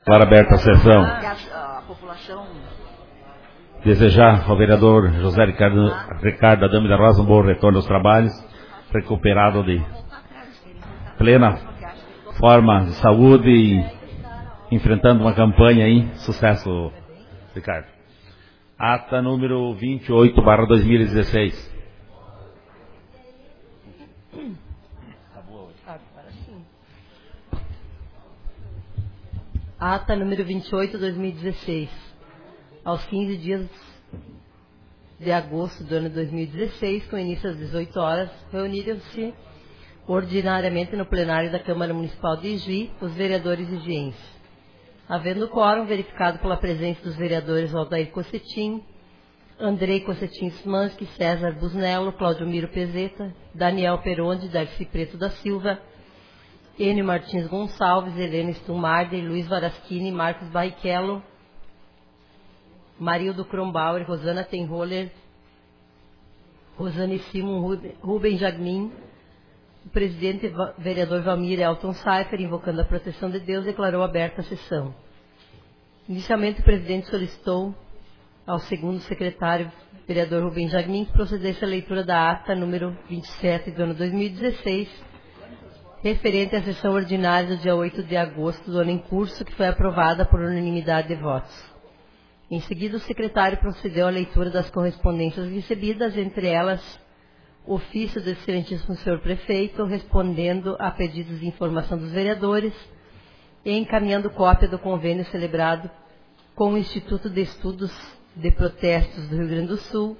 Declaro aberta a sessão. A população... Desejar ao vereador José Ricardo Adame da Rosa um bom retorno aos trabalhos, recuperado de plena forma de saúde e enfrentando uma campanha aí. Sucesso, Ricardo. Ata número 28/2016. Ata número 28/2016. Aos 15 dias de agosto do ano 2016, com início às 18 horas, reuniram-se ordinariamente no plenário da Câmara Municipal de Ijuí os vereadores ijuienses. Havendo quórum verificado pela presença dos vereadores Aldair Cossetim, Andrei Cossetim Smansky, César Busnello, Claudio Miro Pezeta, Daniel Peronde, Darcy Preto da Silva, Enio Martins Gonçalves, Helena Stumardi, Luiz Varaschini, Marcos Barrichello, Marildo Kronbauer, Rosana Tenholler, Rosane Simon, Rubem Jagmin. O presidente vereador Valmir Elton Seifer, invocando a proteção de Deus, declarou aberta a sessão. Inicialmente, o presidente solicitou ao segundo secretário, vereador Rubem Jagmin, que procedesse à leitura da ata número 27 do ano 2016, referente à sessão ordinária do dia 8 de agosto do ano em curso, que foi aprovada por unanimidade de votos. Em seguida, o secretário procedeu à leitura das correspondências recebidas, entre elas, ofício do excelentíssimo senhor prefeito, respondendo a pedidos de informação dos vereadores e encaminhando cópia do convênio celebrado com o Instituto de Estudos de Protestos do Rio Grande do Sul,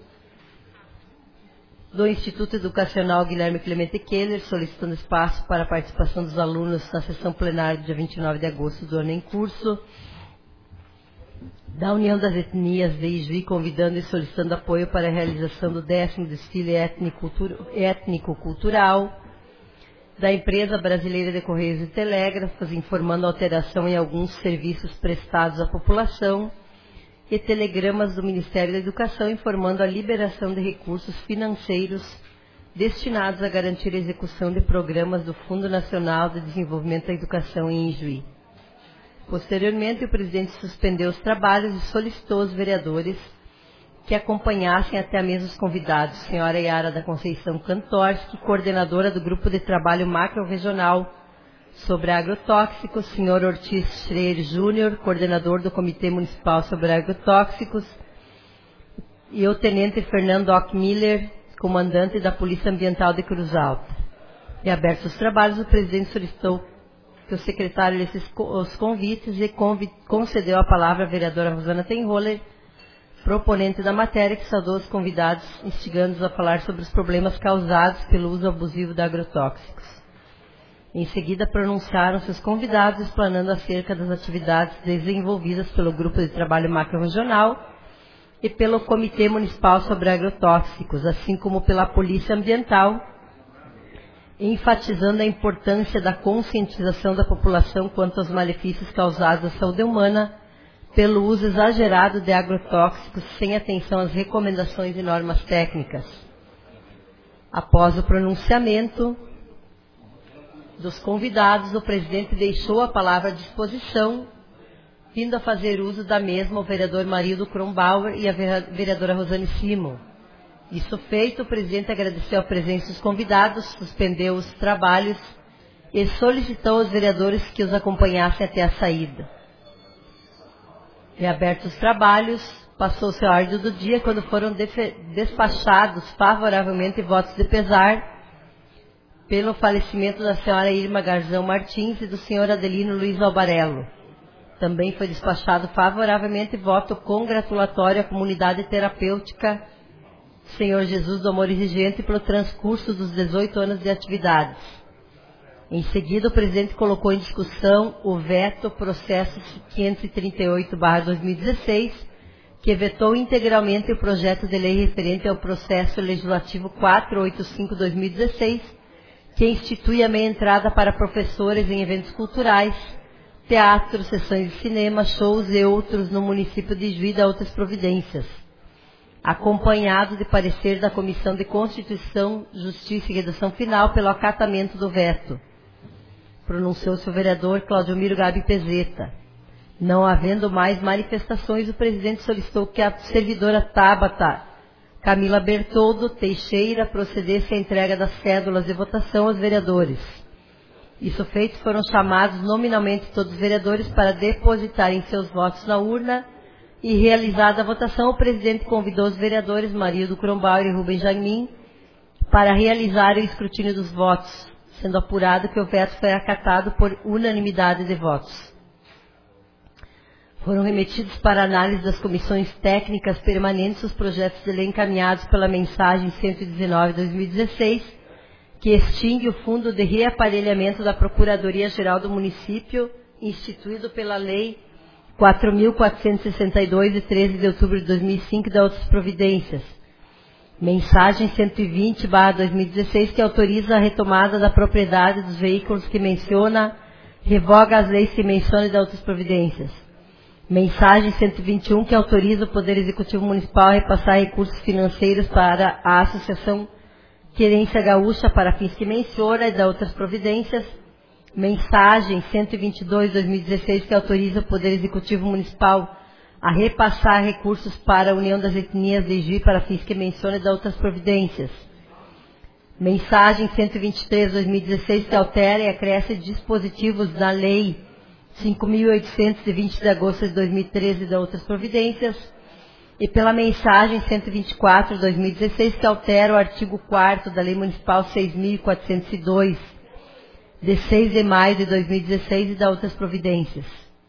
do Instituto Educacional Guilherme Clemente Keller, solicitando espaço para a participação dos alunos na sessão plenária do dia 29 de agosto do ano em curso, da União das Etnias de Ijuí, convidando e solicitando apoio para a realização do 10º desfile étnico-cultural, da Empresa Brasileira de Correios e Telégrafos, informando alteração em alguns serviços prestados à população, e telegramas do Ministério da Educação, informando a liberação de recursos financeiros destinados a garantir a execução de programas do Fundo Nacional de Desenvolvimento da Educação em Ijuí. Posteriormente, o presidente suspendeu os trabalhos e solicitou aos vereadores que acompanhassem até a mesa os convidados, senhora Yara da Conceição Kantorski, coordenadora do Grupo de Trabalho Macro-Regional sobre Agrotóxicos, senhor Ortiz Schreier Júnior, coordenador do Comitê Municipal sobre Agrotóxicos, e o tenente Fernando Ockmiller, comandante da Polícia Ambiental de Cruz Alta. E abertos os trabalhos, o presidente solicitou que o secretário lesse os convites e concedeu a palavra à vereadora Rosana Tenholler, proponente da matéria, que saudou os convidados, instigando-os a falar sobre os problemas causados pelo uso abusivo de agrotóxicos. Em seguida, pronunciaram-se os convidados, explanando acerca das atividades desenvolvidas pelo Grupo de Trabalho Macro-Regional e pelo Comitê Municipal sobre Agrotóxicos, assim como pela Polícia Ambiental, enfatizando a importância da conscientização da população quanto aos malefícios causados à saúde humana pelo uso exagerado de agrotóxicos sem atenção às recomendações e normas técnicas. Após o pronunciamento dos convidados, o presidente deixou a palavra à disposição, vindo a fazer uso da mesma o vereador Marildo Kronbauer e a vereadora Rosane Simon. Isso feito, o presidente agradeceu a presença dos convidados, suspendeu os trabalhos e solicitou aos vereadores que os acompanhassem até a saída. Reabertos os trabalhos, passou-se a ordem do dia quando foram despachados favoravelmente votos de pesar pelo falecimento da senhora Irma Garzão Martins e do senhor Adelino Luiz Albarello. Também foi despachado favoravelmente voto congratulatório à comunidade terapêutica Senhor Jesus do Amor Exigente pelo transcurso dos 18 anos de atividades. Em seguida, o presidente colocou em discussão o veto processo 538/2016, que vetou integralmente o projeto de lei referente ao processo legislativo 485/2016, que institui a meia entrada para professores em eventos culturais, teatro, sessões de cinema, shows e outros no município de Ijuí e outras providências, acompanhado de parecer da Comissão de Constituição, Justiça e Redação Final pelo acatamento do veto. Pronunciou-se o vereador Claudio Miro Gabi Pezeta. Não havendo mais manifestações, o presidente solicitou que a servidora Tabata Camila Bertoldo Teixeira procedesse à entrega das cédulas de votação aos vereadores. Isso feito, foram chamados nominalmente todos os vereadores para depositarem seus votos na urna e, realizada a votação, o presidente convidou os vereadores Marildo Cronbauer e Rubem Jaimin para realizar o escrutínio dos votos, sendo apurado que o veto foi acatado por unanimidade de votos. Foram remetidos para análise das comissões técnicas permanentes os projetos de lei encaminhados pela mensagem 119/2016, que extingue o Fundo de Reaparelhamento da Procuradoria-Geral do Município, instituído pela Lei 4.462, de 13 de outubro de 2005, e da outras providências. Mensagem 120/2016, que autoriza a retomada da propriedade dos veículos que menciona, revoga as leis que menciona e da outras providências. Mensagem 121, que autoriza o Poder Executivo Municipal a repassar recursos financeiros para a Associação Querência Gaúcha para fins que menciona e da outras providências. Mensagem 122/2016, que autoriza o Poder Executivo Municipal a repassar recursos para a União das Etnias de Ijuí para fins que menciona e da outras providências. Mensagem 123/2016, que altera e acresce dispositivos da Lei 5.800, de 20 de agosto de 2013, e da outras providências. E pela mensagem 124/2016, que altera o artigo 4º da Lei Municipal 6.402, de 6 de maio de 2016, e da outras providências.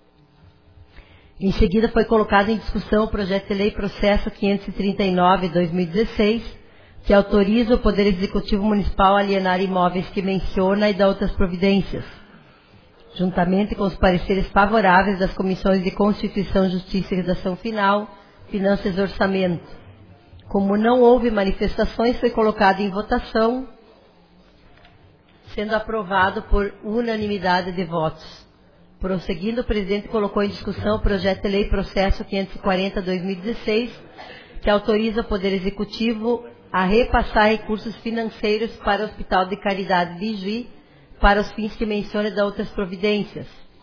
Em seguida, foi colocado em discussão o projeto de lei processo 539/2016, que autoriza o Poder Executivo Municipal a alienar imóveis que menciona e da outras providências, juntamente com os pareceres favoráveis das comissões de Constituição, Justiça e Redação Final, Finanças e Orçamento. Como não houve manifestações, foi colocado em votação, sendo aprovado por unanimidade de votos. Prosseguindo, o presidente colocou em discussão o projeto de lei processo 540/2016, que autoriza o Poder Executivo a repassar recursos financeiros para o Hospital de Caridade de Ijuí, para os fins que menciona e da outras providências.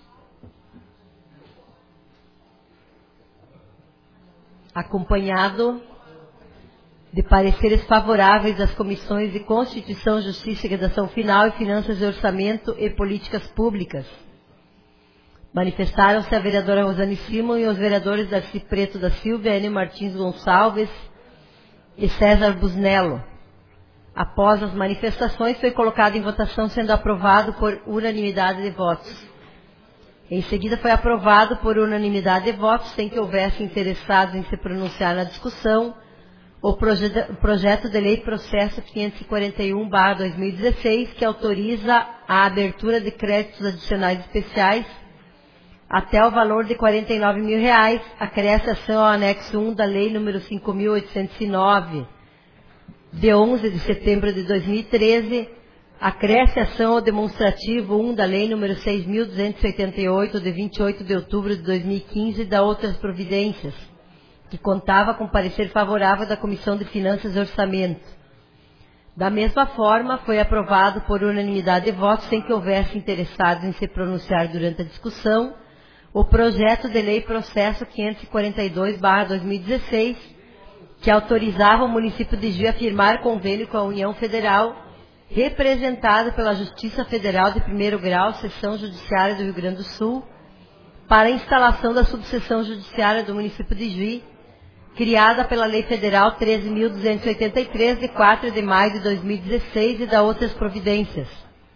Acompanhado de pareceres favoráveis das comissões de Constituição, Justiça e Redação Final e Finanças e Orçamento e Políticas Públicas. Manifestaram-se a vereadora Rosane Simon e os vereadores Darcy Preto da Silva, Enio Martins Gonçalves e César Busnello. Após as manifestações, foi colocado em votação, sendo aprovado por unanimidade de votos. Em seguida, foi aprovado por unanimidade de votos, sem que houvesse interessados em se pronunciar na discussão, o projeto de lei processo 541/2016, que autoriza a abertura de créditos adicionais especiais até o valor de R$ 49.000, acresce-ação ao anexo 1 da Lei nº 5.809, de 11 de setembro de 2013, acresce-ação ao demonstrativo 1 da Lei nº 6.288, de 28 de outubro de 2015, e da outras providências, que contava com parecer favorável da Comissão de Finanças e Orçamento. Da mesma forma, foi aprovado por unanimidade de votos, sem que houvesse interessados em se pronunciar durante a discussão, o projeto de lei processo 542/2016, que autorizava o município de Ijuí a firmar convênio com a União Federal, representado pela Justiça Federal de Primeiro Grau, Seção Judiciária do Rio Grande do Sul, para a instalação da subseção judiciária do município de Ijuí, criada pela Lei Federal 13.283, de 4 de maio de 2016, e da outras providências.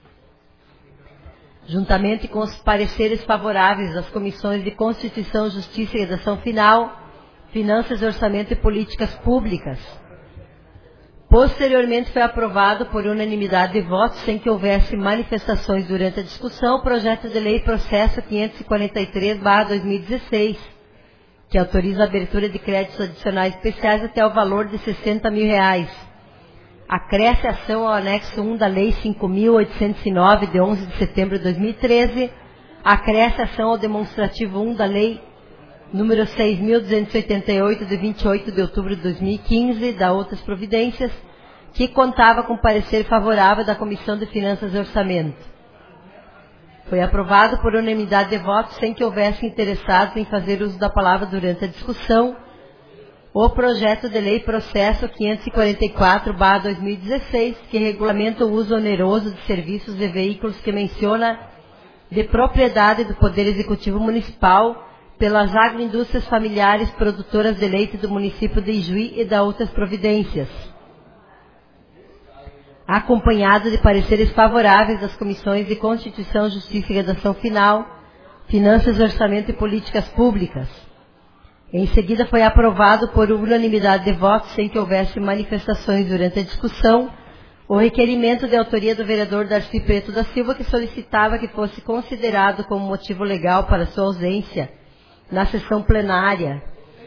Juntamente com os pareceres favoráveis das comissões de Constituição, Justiça e Redação Final, Finanças, Orçamento e Políticas Públicas. Posteriormente, foi aprovado por unanimidade de votos, sem que houvesse manifestações durante a discussão, o projeto de lei processo 543/2016, que autoriza a abertura de créditos adicionais especiais até o valor de R$ 60.000. Acresce-ação ao anexo 1 da Lei 5.809, de 11 de setembro de 2013, acresce-ação ao demonstrativo 1 da Lei número 6.288, de 28 de outubro de 2015, da outras providências, que contava com parecer favorável da Comissão de Finanças e Orçamento. Foi aprovado por unanimidade de votos, sem que houvesse interessados em fazer uso da palavra durante a discussão, o projeto de lei processo 544/2016, que regulamenta o uso oneroso de serviços de veículos que menciona de propriedade do Poder Executivo Municipal pelas agroindústrias familiares produtoras de leite do município de Ijuí e da outras providências, acompanhado de pareceres favoráveis das comissões de Constituição, Justiça e Redação Final, Finanças, Orçamento e Políticas Públicas. Em seguida, foi aprovado por unanimidade de votos, sem que houvesse manifestações durante a discussão, o requerimento de autoria do vereador Darcy Preto da Silva, que solicitava que fosse considerado como motivo legal para sua ausência na sessão plenária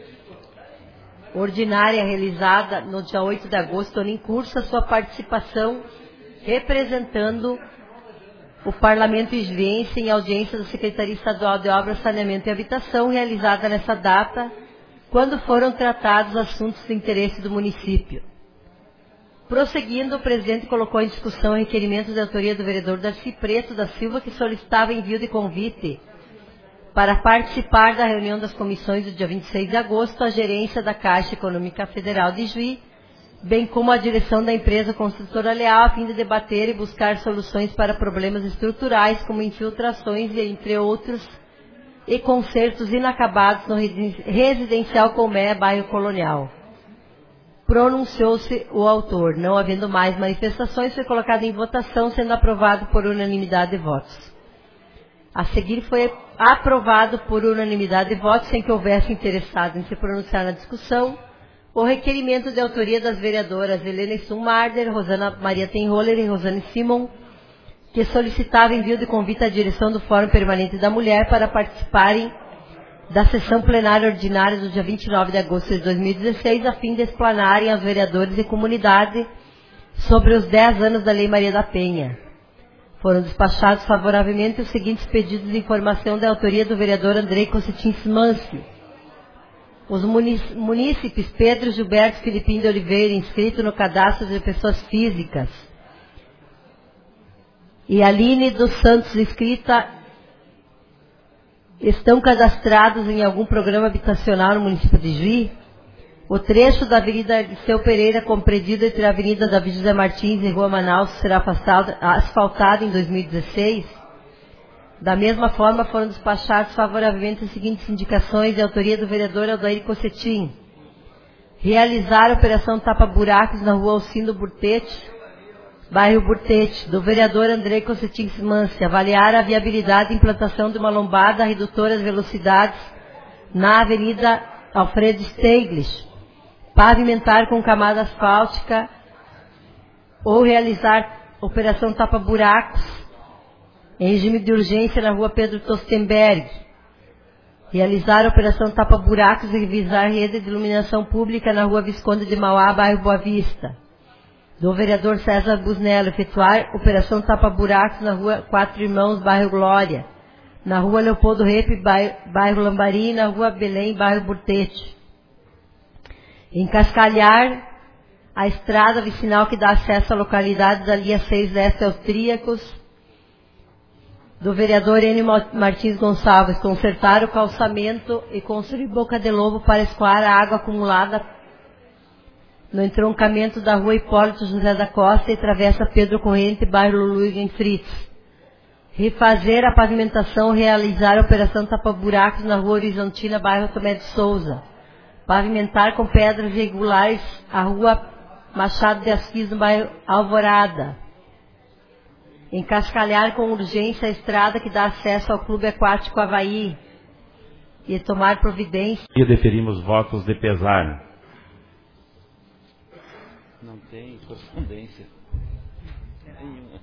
ordinária realizada no dia 8 de agosto, ano em curso, a sua participação representando o Parlamento Ijuiense em audiência da Secretaria Estadual de Obras, Saneamento e Habitação, realizada nessa data, quando foram tratados assuntos de interesse do município. Prosseguindo, o presidente colocou em discussão o requerimento de autoria do vereador Darcy Preto da Silva, que solicitava envio de convite para participar da reunião das comissões do dia 26 de agosto, a gerência da Caixa Econômica Federal de Ijuí, bem como a direção da empresa construtora Leal, a fim de debater e buscar soluções para problemas estruturais, como infiltrações, entre outros, e consertos inacabados no residencial Colmeia, bairro Colonial. Pronunciou-se o autor. Não havendo mais manifestações, foi colocado em votação, sendo aprovado por unanimidade de votos. A seguir, foi aprovado por unanimidade de votos, sem que houvesse interessado em se pronunciar na discussão, o requerimento de autoria das vereadoras Helena Summarder, Rosana Maria Tenroller e Rosane Simon, que solicitava envio de convite à direção do Fórum Permanente da Mulher para participarem da sessão plenária ordinária do dia 29 de agosto de 2016, a fim de explanarem aos vereadores e comunidade sobre os 10 anos da Lei Maria da Penha. Foram despachados favoravelmente os seguintes pedidos de informação da autoria do vereador Andrei Cossetin Smanski. Os munícipes Pedro Gilberto Filipim de Oliveira, inscrito no cadastro de pessoas físicas, e Aline dos Santos, inscrita, estão cadastrados em algum programa habitacional no município de Ijuí. O trecho da Avenida Liceu Pereira, compreendido entre a Avenida Davi José Martins e Rua Manaus, será asfaltado em 2016. Da mesma forma, foram despachados favoravelmente as seguintes indicações de autoria do vereador Aldair Cossetin. Realizar a operação tapa-buracos na Rua Alcindo Burtete, bairro Burtete, do vereador Andrei Cossetin Smanski. Avaliar a viabilidade de implantação de uma lombada redutora de velocidades na Avenida Alfredo Steiglitz. Pavimentar com camada asfáltica ou realizar operação tapa-buracos em regime de urgência na Rua Pedro Tostenberg. Realizar a operação tapa-buracos e revisar rede de iluminação pública na Rua Visconde de Mauá, bairro Boa Vista. Do vereador César Busnello, efetuar operação tapa-buracos na Rua Quatro Irmãos, bairro Glória. Na Rua Leopoldo Repe, bairro Lambari, e na Rua Belém, bairro Burtete. Encascalhar a estrada vicinal que dá acesso à localidade da linha 6 leste Austríacos, do vereador Enio Martins Gonçalves. Consertar o calçamento e construir boca de lobo para escoar a água acumulada no entroncamento da Rua Hipólito José da Costa e travessa Pedro Corrente, bairro Luigen Fritz. Refazer a pavimentação, realizar a operação tapa-buracos na Rua Horizontina, bairro Tomé de Souza. Pavimentar com pedras regulares a Rua Machado de Assis, no bairro Alvorada. Encascalhar com urgência a estrada que dá acesso ao Clube Aquático Havaí. E tomar providência. E deferimos votos de pesar. Não tem correspondência nenhuma.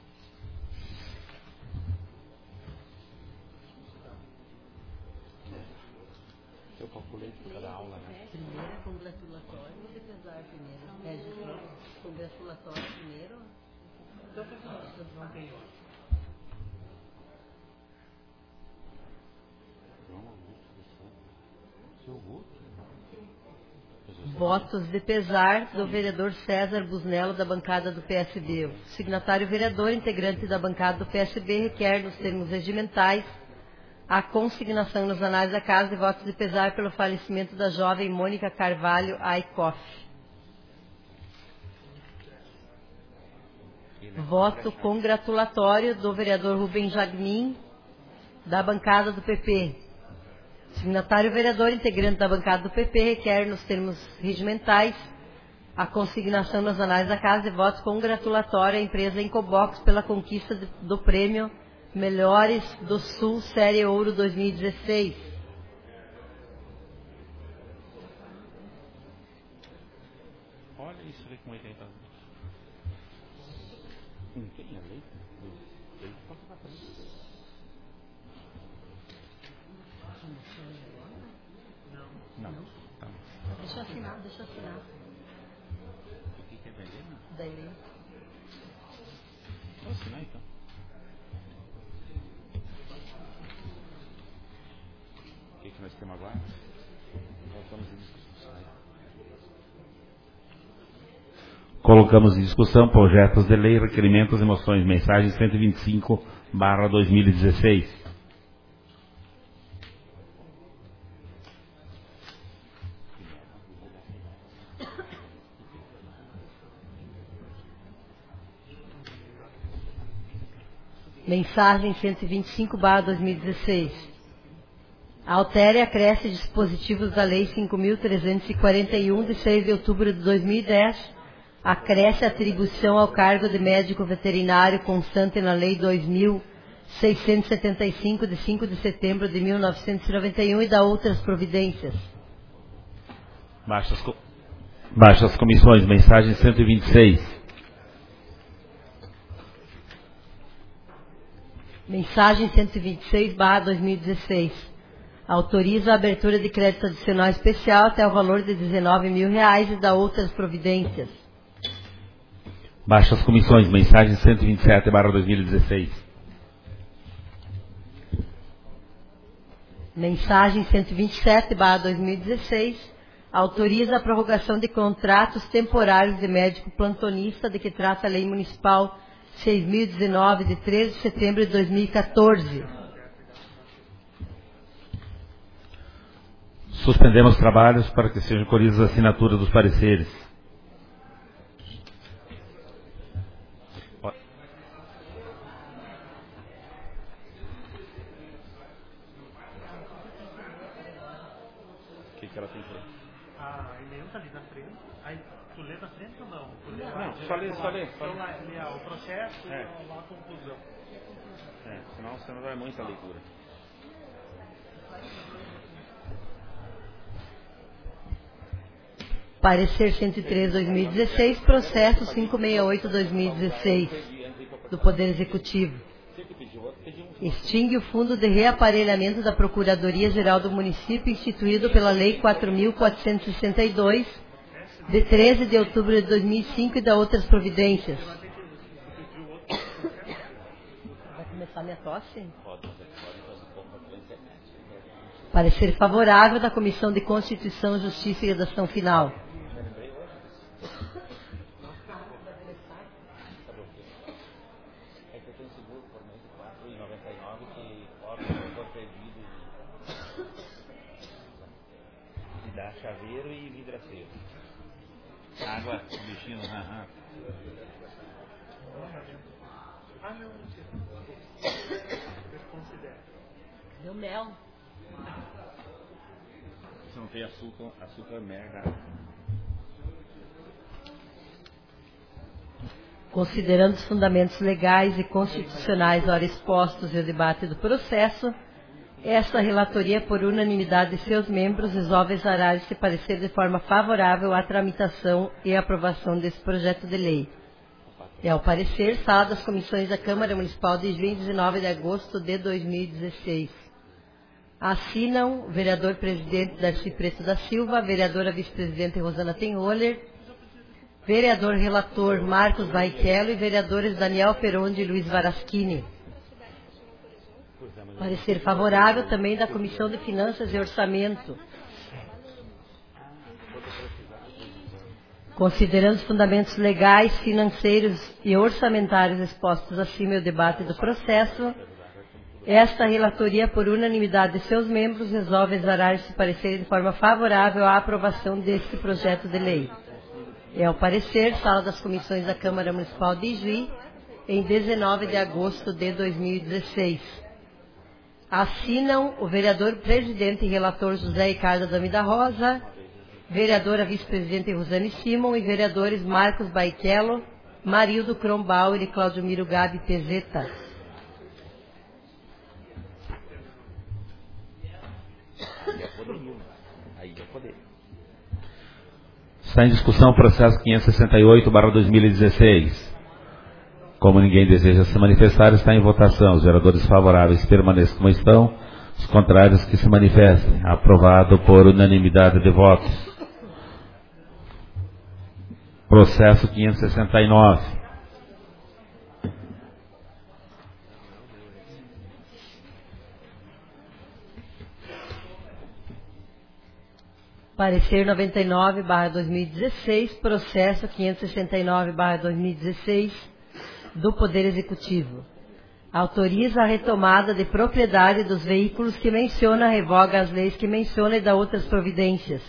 Eu calculei por cada aula, né? Primeiro congratulatório ou de pesar primeiro? Congratulatório primeiro? Não tem. Seu Guto? Votos de pesar do vereador César Busnello, da bancada do PSB. O signatário vereador, integrante da bancada do PSB, requer, nos termos regimentais, a consignação nos anais da Casa de votos de pesar pelo falecimento da jovem Mônica Carvalho Aikoff. Voto congratulatório do vereador Rubem Jagmin, da bancada do PP. Signatário vereador, integrante da bancada do PP, requer, nos termos regimentais, a consignação nos anais da Casa de votos congratulatório à empresa Incobox pela conquista do prêmio Melhores do Sul Série Ouro 2016. Olha isso, vê como é que ele tá. Não tem a lei? Ele passa pra frente. Não. Tá. Deixa eu assinar. O que é vender? Da lei. Vou assinar então. O que nós temos agora? Colocamos em discussão projetos de lei, requerimentos e moções. Mensagem 125/2016. Mensagem 125/2016. Altere e acresce dispositivos da Lei 5.341, de 6 de outubro de 2010, acresce a atribuição ao cargo de médico veterinário constante na Lei 2.675, de 5 de setembro de 1991, e dá outras providências. Baixa as comissões. Mensagem 126. Mensagem 126/2016. Autoriza a abertura de crédito adicional especial até o valor de R$19 mil e dá outras providências. Baixa as comissões. Mensagem 127/2016. Mensagem 127/2016. Autoriza a prorrogação de contratos temporários de médico plantonista, de que trata a Lei Municipal 6.019, de 13 de setembro de 2014. Suspendemos trabalhos para que sejam colhidas as assinaturas dos pareceres. O que ela tem que ler? A e-mail está ali na frente. Aí, tu lê na frente ou não? Não, só lê. Então, lê o processo e lá a conclusão. Senão você não vai muita leitura. Parecer 103/2016, processo 568/2016, do Poder Executivo. Extingue o Fundo de Reaparelhamento da Procuradoria-Geral do Município, instituído pela Lei 4.462, de 13 de outubro de 2005, e dá outras providências. Vai começar minha tosse? Parecer favorável da Comissão de Constituição, Justiça e Redação Final. Chaveiro e vidraceiro. Água, bichinho, Deu mel. Se não tem açúcar merda. Considerando os fundamentos legais e constitucionais ora expostos e o debate do processo, esta relatoria, por unanimidade de seus membros, resolve exarar e se parecer de forma favorável à tramitação e aprovação desse projeto de lei. É o parecer, sala das comissões da Câmara Municipal de 29 de agosto de 2016. Assinam o vereador presidente Darcy Preto da Silva, a vereadora vice-presidente Rosana Tenholer, vereador relator Marcos Baichello e vereadores Daniel Perondi e Luiz Varaschini. Parecer favorável também da Comissão de Finanças e Orçamento. Considerando os fundamentos legais, financeiros e orçamentários expostos acima e o debate do processo, esta relatoria, por unanimidade de seus membros, resolve exonerar-se parecer de forma favorável à aprovação deste projeto de lei. É o parecer, sala das comissões da Câmara Municipal de Ijuí, em 19 de agosto de 2016. Assinam o vereador presidente e relator José Ricardo Adame da Rosa, vereadora vice-presidente Rosane Simon e vereadores Marcos Baichello, Marildo Krombauer e Claudiomiro Gabi Pezeta. Está em discussão o processo 568/2016. Como ninguém deseja se manifestar, está em votação. Os vereadores favoráveis permaneçam como estão, os contrários que se manifestem. Aprovado por unanimidade de votos. Processo 569. Parecer 99/2016, processo 569/2016 do Poder Executivo. Autoriza a retomada de propriedade dos veículos que menciona, revoga as leis que menciona e dá outras providências.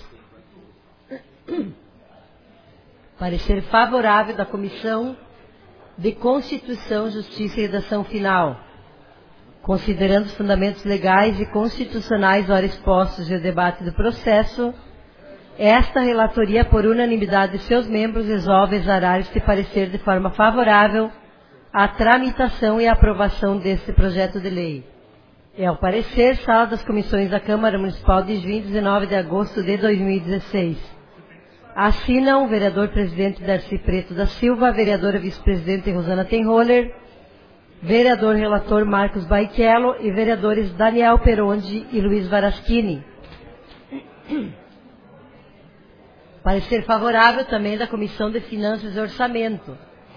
Parecer favorável da Comissão de Constituição, Justiça e Redação Final. Considerando os fundamentos legais e constitucionais ora expostos e o debate do processo, esta relatoria, por unanimidade de seus membros, resolve exonerar este parecer de forma favorável à tramitação e aprovação deste projeto de lei. É o parecer, sala das comissões da Câmara Municipal de Ijuí, 19 de agosto de 2016. Assinam o vereador presidente Darcy Preto da Silva, a vereadora vice-presidente Rosana Tenholler, vereador relator Marcos Baichello e vereadores Daniel Peronde e Luiz Varaschini. Parecer favorável também da Comissão de Finanças e Orçamento.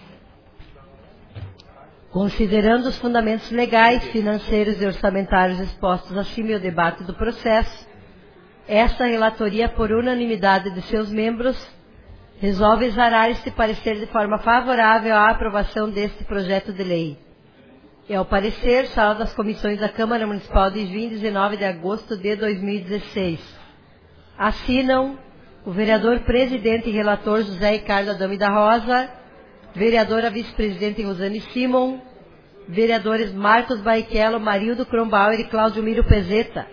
Considerando os fundamentos legais, financeiros e orçamentários expostos acima e o debate do processo, esta relatoria, por unanimidade de seus membros, resolve exonerar este parecer de forma favorável à aprovação deste projeto de lei. É o parecer, sala das comissões da Câmara Municipal de Ijuí, 19 de agosto de 2016. Assinam o vereador presidente e relator José Ricardo Adame da Rosa, vereadora vice-presidente Rosane Simon, vereadores Marcos Baichello, Marildo Krombauer e Claudiomiro Pezeta.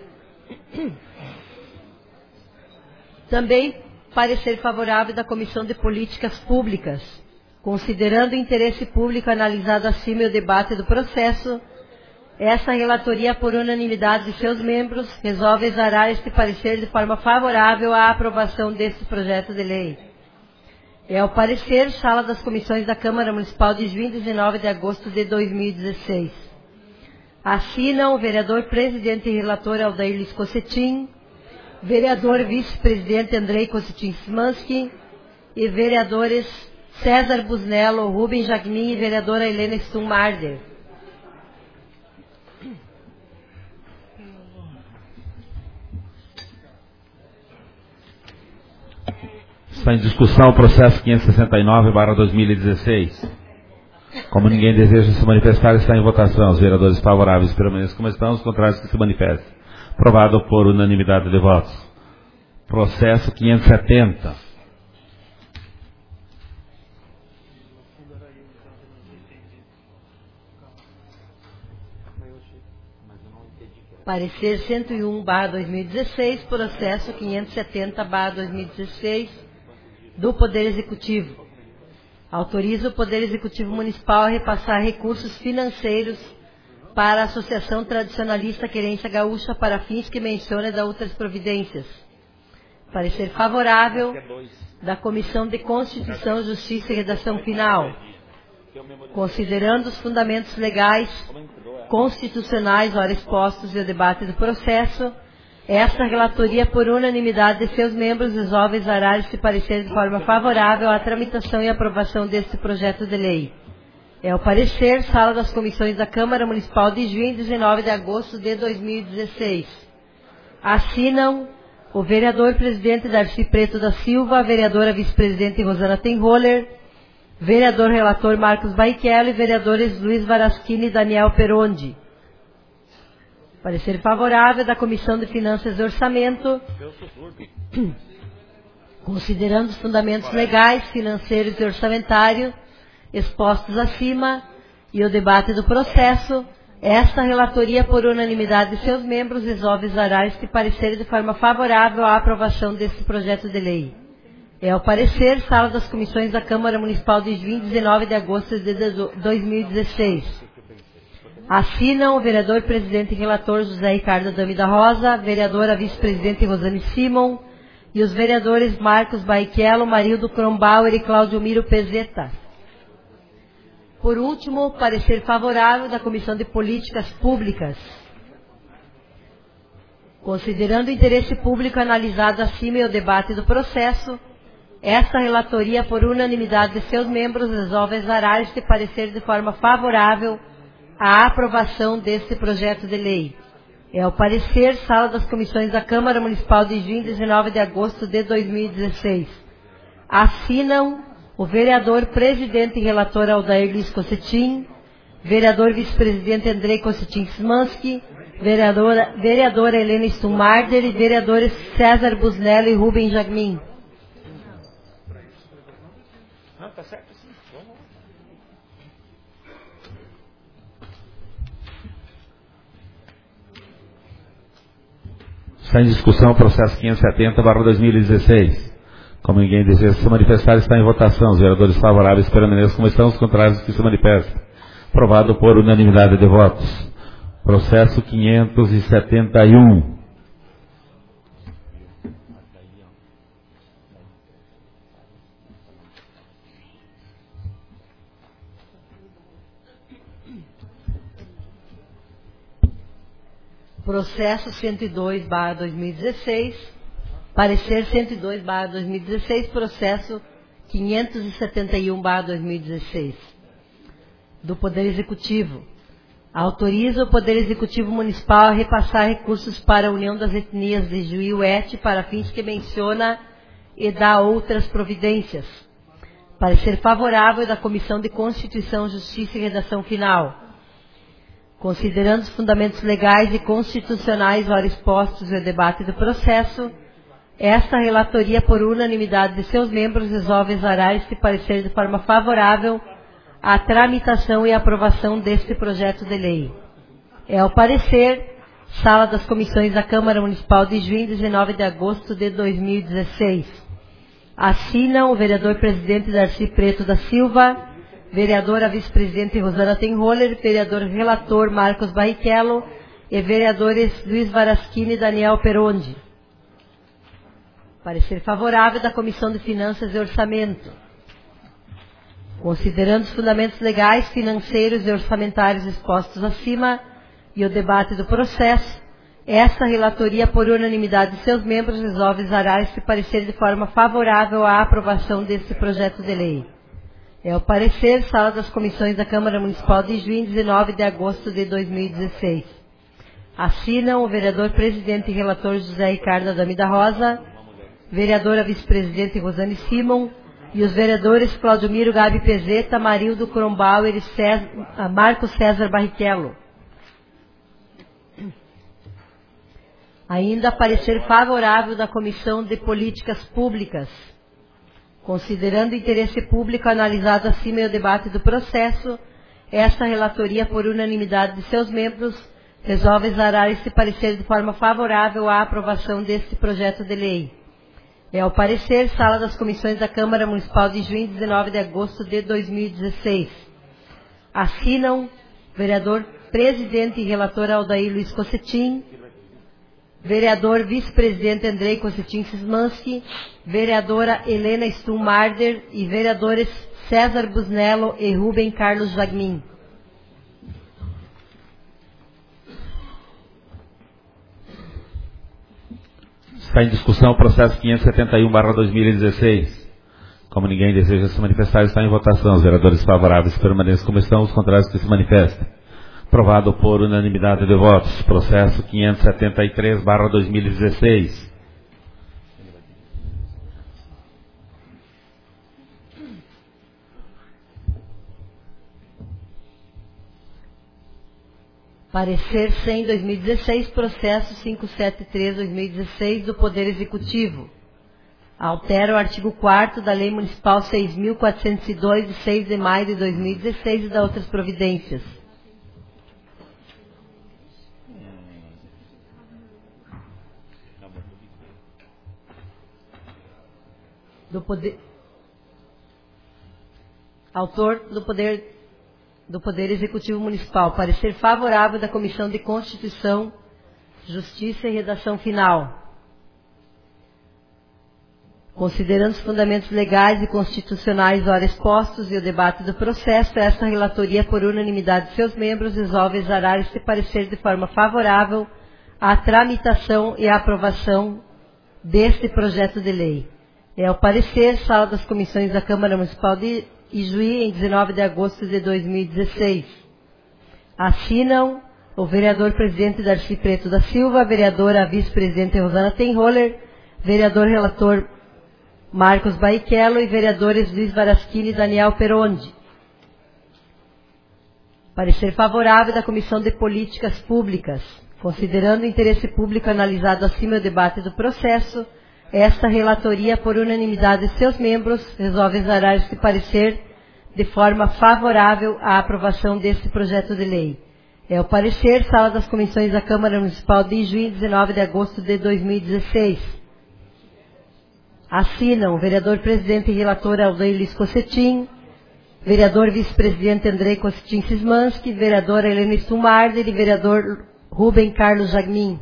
Também parecer favorável da Comissão de Políticas Públicas. Considerando o interesse público analisado acima e o debate do processo, essa relatoria, por unanimidade de seus membros, resolve exonerar este parecer de forma favorável à aprovação deste projeto de lei. É o parecer, sala das comissões da Câmara Municipal de Ijuí, 19 de agosto de 2016. Assinam o vereador presidente e relator Aldair Liz Cossetin, vereador vice-presidente Andrei Cossetin Szymanski e vereadores César Busnello, Rubem Jagnin e vereadora Helena Stummarder. Está em discussão o processo 569/2016. Como ninguém deseja se manifestar, está em votação. Os vereadores favoráveis permaneçam como estão, os contrários que se manifestem. Aprovado por unanimidade de votos. Processo 570. Parecer 101/2016, processo 570/2016 do Poder Executivo. Autoriza o Poder Executivo Municipal a repassar recursos financeiros para a Associação Tradicionalista Querência Gaúcha para fins que menciona e dá outras providências. Parecer favorável da Comissão de Constituição, Justiça e Redação Final. Considerando os fundamentos legais, constitucionais, ora expostos e o debate do processo, esta relatoria, por unanimidade de seus membros, resolve exonerar este parecer de forma favorável à tramitação e aprovação deste projeto de lei. É o parecer, sala das comissões da Câmara Municipal de Ijuí, 19 de agosto de 2016. Assinam o vereador presidente Darcy Preto da Silva, a vereadora vice-presidente Rosana Tenholler, vereador relator Marcos Barrichello e vereadores Luiz Varaschini e Daniel Perondi. Parecer favorável da Comissão de Finanças e Orçamento, considerando os fundamentos legais, financeiros e orçamentários expostos acima e o debate do processo, esta relatoria, por unanimidade de seus membros, resolve exonerar este parecer de forma favorável à aprovação deste projeto de lei. É o parecer, Sala das Comissões da Câmara Municipal de Juim, 19 de agosto de 2016. Assinam o vereador presidente e relator José Ricardo Adame da Rosa, vereadora vice-presidente Rosane Simon e os vereadores Marcos Barrichello, Marildo Kronbauer e Cláudio Miro Pezeta. Por último, parecer favorável da Comissão de Políticas Públicas. Considerando o interesse público analisado acima e o debate do processo, esta relatoria, por unanimidade de seus membros, resolve exonerar este parecer de forma favorável à aprovação deste projeto de lei. É o parecer, Sala das Comissões da Câmara Municipal de Juim, 19 de agosto de 2016. Assinam o vereador presidente e relator Aldair Luiz Cossetin, vereador vice-presidente Andrei Cossetin Smansky, vereadora Helena Stumarder e vereadores César Busnello e Rubem Jagmin. Tá certo, sim. Vamos. Está em discussão o processo 570/2016. Como ninguém deseja se manifestar, está em votação. Os vereadores favoráveis permanecem como estão, os contrários que se manifestam. Aprovado por unanimidade de votos. Processo 571. Processo 102/2016, parecer 102/2016, processo 571/2016. Do Poder Executivo. Autoriza o Poder Executivo Municipal a repassar recursos para a União das Etnias de Juí-Uete para fins que menciona e dá outras providências. Parecer favorável da Comissão de Constituição, Justiça e Redação Final. Considerando os fundamentos legais e constitucionais ora expostos e o debate do processo, esta relatoria, por unanimidade de seus membros, resolve exonerar este parecer de forma favorável à tramitação e aprovação deste projeto de lei. É o parecer, Sala das Comissões da Câmara Municipal de Juim, 19 de agosto de 2016. Assinam o vereador presidente Darcy Preto da Silva, vereadora vice-presidente Rosana Tenholler, vereador relator Marcos Barrichello e vereadores Luiz Varaschini e Daniel Perondi. Parecer favorável da Comissão de Finanças e Orçamento. Considerando os fundamentos legais, financeiros e orçamentários expostos acima e o debate do processo, esta relatoria, por unanimidade de seus membros, resolve exonerar este parecer de forma favorável à aprovação deste projeto de lei. É o parecer, Sala das Comissões da Câmara Municipal de Juim, 19 de agosto de 2016. Assinam o vereador presidente e relator José Ricardo Adame da Rosa, vereadora vice-presidente Rosane Simon e os vereadores Cláudio Miro Gabi Pezeta, Marildo Kronbauer e Marcos César Barrichello. Ainda parecer favorável da Comissão de Políticas Públicas. Considerando o interesse público analisado acima e o debate do processo, esta relatoria, por unanimidade de seus membros, resolve exonerar este parecer de forma favorável à aprovação deste projeto de lei. É o parecer, Sala das Comissões da Câmara Municipal de Juim, 19 de agosto de 2016. Assinam vereador presidente e relator Aldair Luiz Cossetin, vereador vice-presidente Andrei Cossetin Smansky, vereadora Helena Stumarder e vereadores César Busnello e Rubem Carlos Jagmin. Está em discussão o processo 571/2016. Como ninguém deseja se manifestar, está em votação. Os vereadores favoráveis permanecem como estão, os contrários que se manifestem. Aprovado por unanimidade de votos. Processo 573/2016. Parecer 100/2016, processo 573/2016 do Poder Executivo. Altera o artigo 4º da Lei Municipal 6.402, de 6 de maio de 2016 e da outras providências. Autor do Poder Executivo Municipal. Parecer favorável da Comissão de Constituição, Justiça e Redação Final. Considerando os fundamentos legais e constitucionais ora expostos e o debate do processo, esta relatoria, por unanimidade de seus membros, resolve exarar este parecer de forma favorável à tramitação e à aprovação deste projeto de lei. É o parecer, sala das comissões da Câmara Municipal de Ijuí, em 19 de agosto de 2016. Assinam o vereador presidente Darcy Preto da Silva, a vereadora vice-presidente Rosana Tenroller, vereador relator Marcos Barrichello e vereadores Luiz Varaschini e Daniel Perondi. Parecer favorável da Comissão de Políticas Públicas. Considerando o interesse público analisado acima do debate do processo, esta relatoria, por unanimidade de seus membros, resolve exarar este parecer de forma favorável à aprovação deste projeto de lei. É o parecer, sala das comissões da Câmara Municipal de Ijuí, 19 de agosto de 2016. Assinam o vereador presidente e relator Aldeir Luiz Cossetin, vereador vice-presidente Andrei Cossetin Sismanski, vereadora Helena Stumarder e vereador Rubem Carlos Jagmin.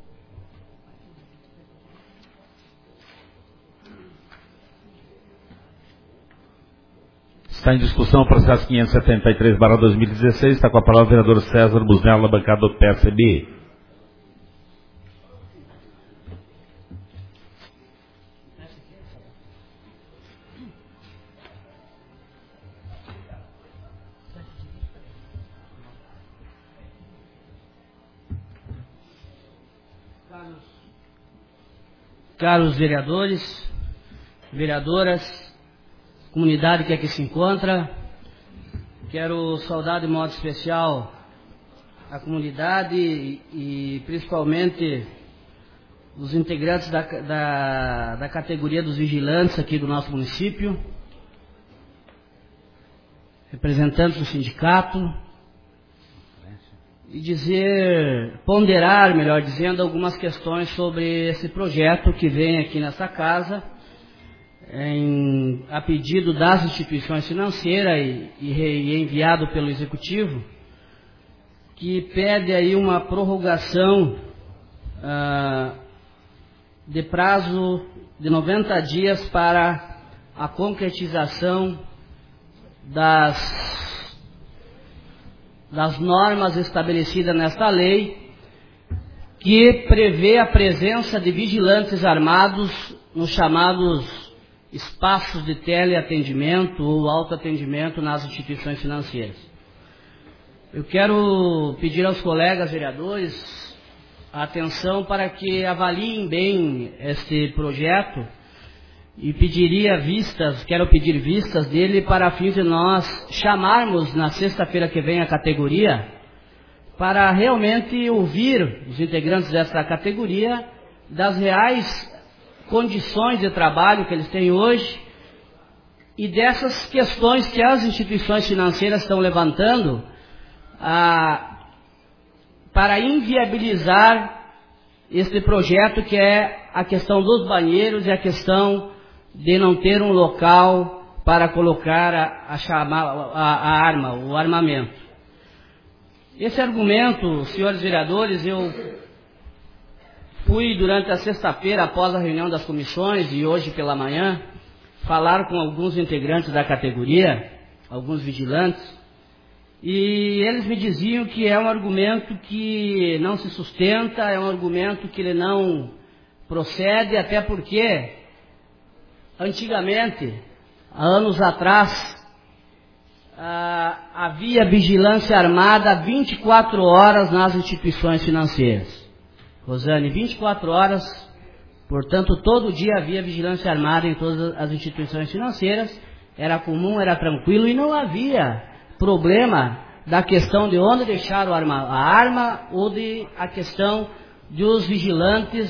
Está em discussão o processo 573/2016. Está com a palavra o vereador César Busnello, da bancada do PSB. Caros vereadores, vereadoras, comunidade que aqui se encontra, quero saudar de modo especial a comunidade e principalmente os integrantes da categoria dos vigilantes aqui do nosso município, representantes do sindicato, e ponderar, melhor dizendo, algumas questões sobre esse projeto que vem aqui nessa casa, a pedido das instituições financeiras e enviado pelo Executivo, que pede aí uma prorrogação de prazo de 90 dias para a concretização das normas estabelecidas nesta lei, que prevê a presença de vigilantes armados nos chamados espaços de teleatendimento ou autoatendimento nas instituições financeiras. Eu quero pedir aos colegas vereadores a atenção para que avaliem bem este projeto e quero pedir vistas dele para fim de nós chamarmos na sexta-feira que vem a categoria para realmente ouvir os integrantes dessa categoria das reais condições de trabalho que eles têm hoje e dessas questões que as instituições financeiras estão levantando para inviabilizar este projeto, que é a questão dos banheiros e a questão de não ter um local para colocar a arma, o armamento. Esse argumento, senhores vereadores, eu fui durante a sexta-feira, após a reunião das comissões e hoje pela manhã, falar com alguns integrantes da categoria, alguns vigilantes, e eles me diziam que é um argumento que não se sustenta, é um argumento que ele não procede, até porque antigamente, há anos atrás, havia vigilância armada 24 horas nas instituições financeiras. Rosane, 24 horas, portanto, todo dia havia vigilância armada em todas as instituições financeiras, era comum, era tranquilo e não havia problema da questão de onde deixar a arma ou a questão de os vigilantes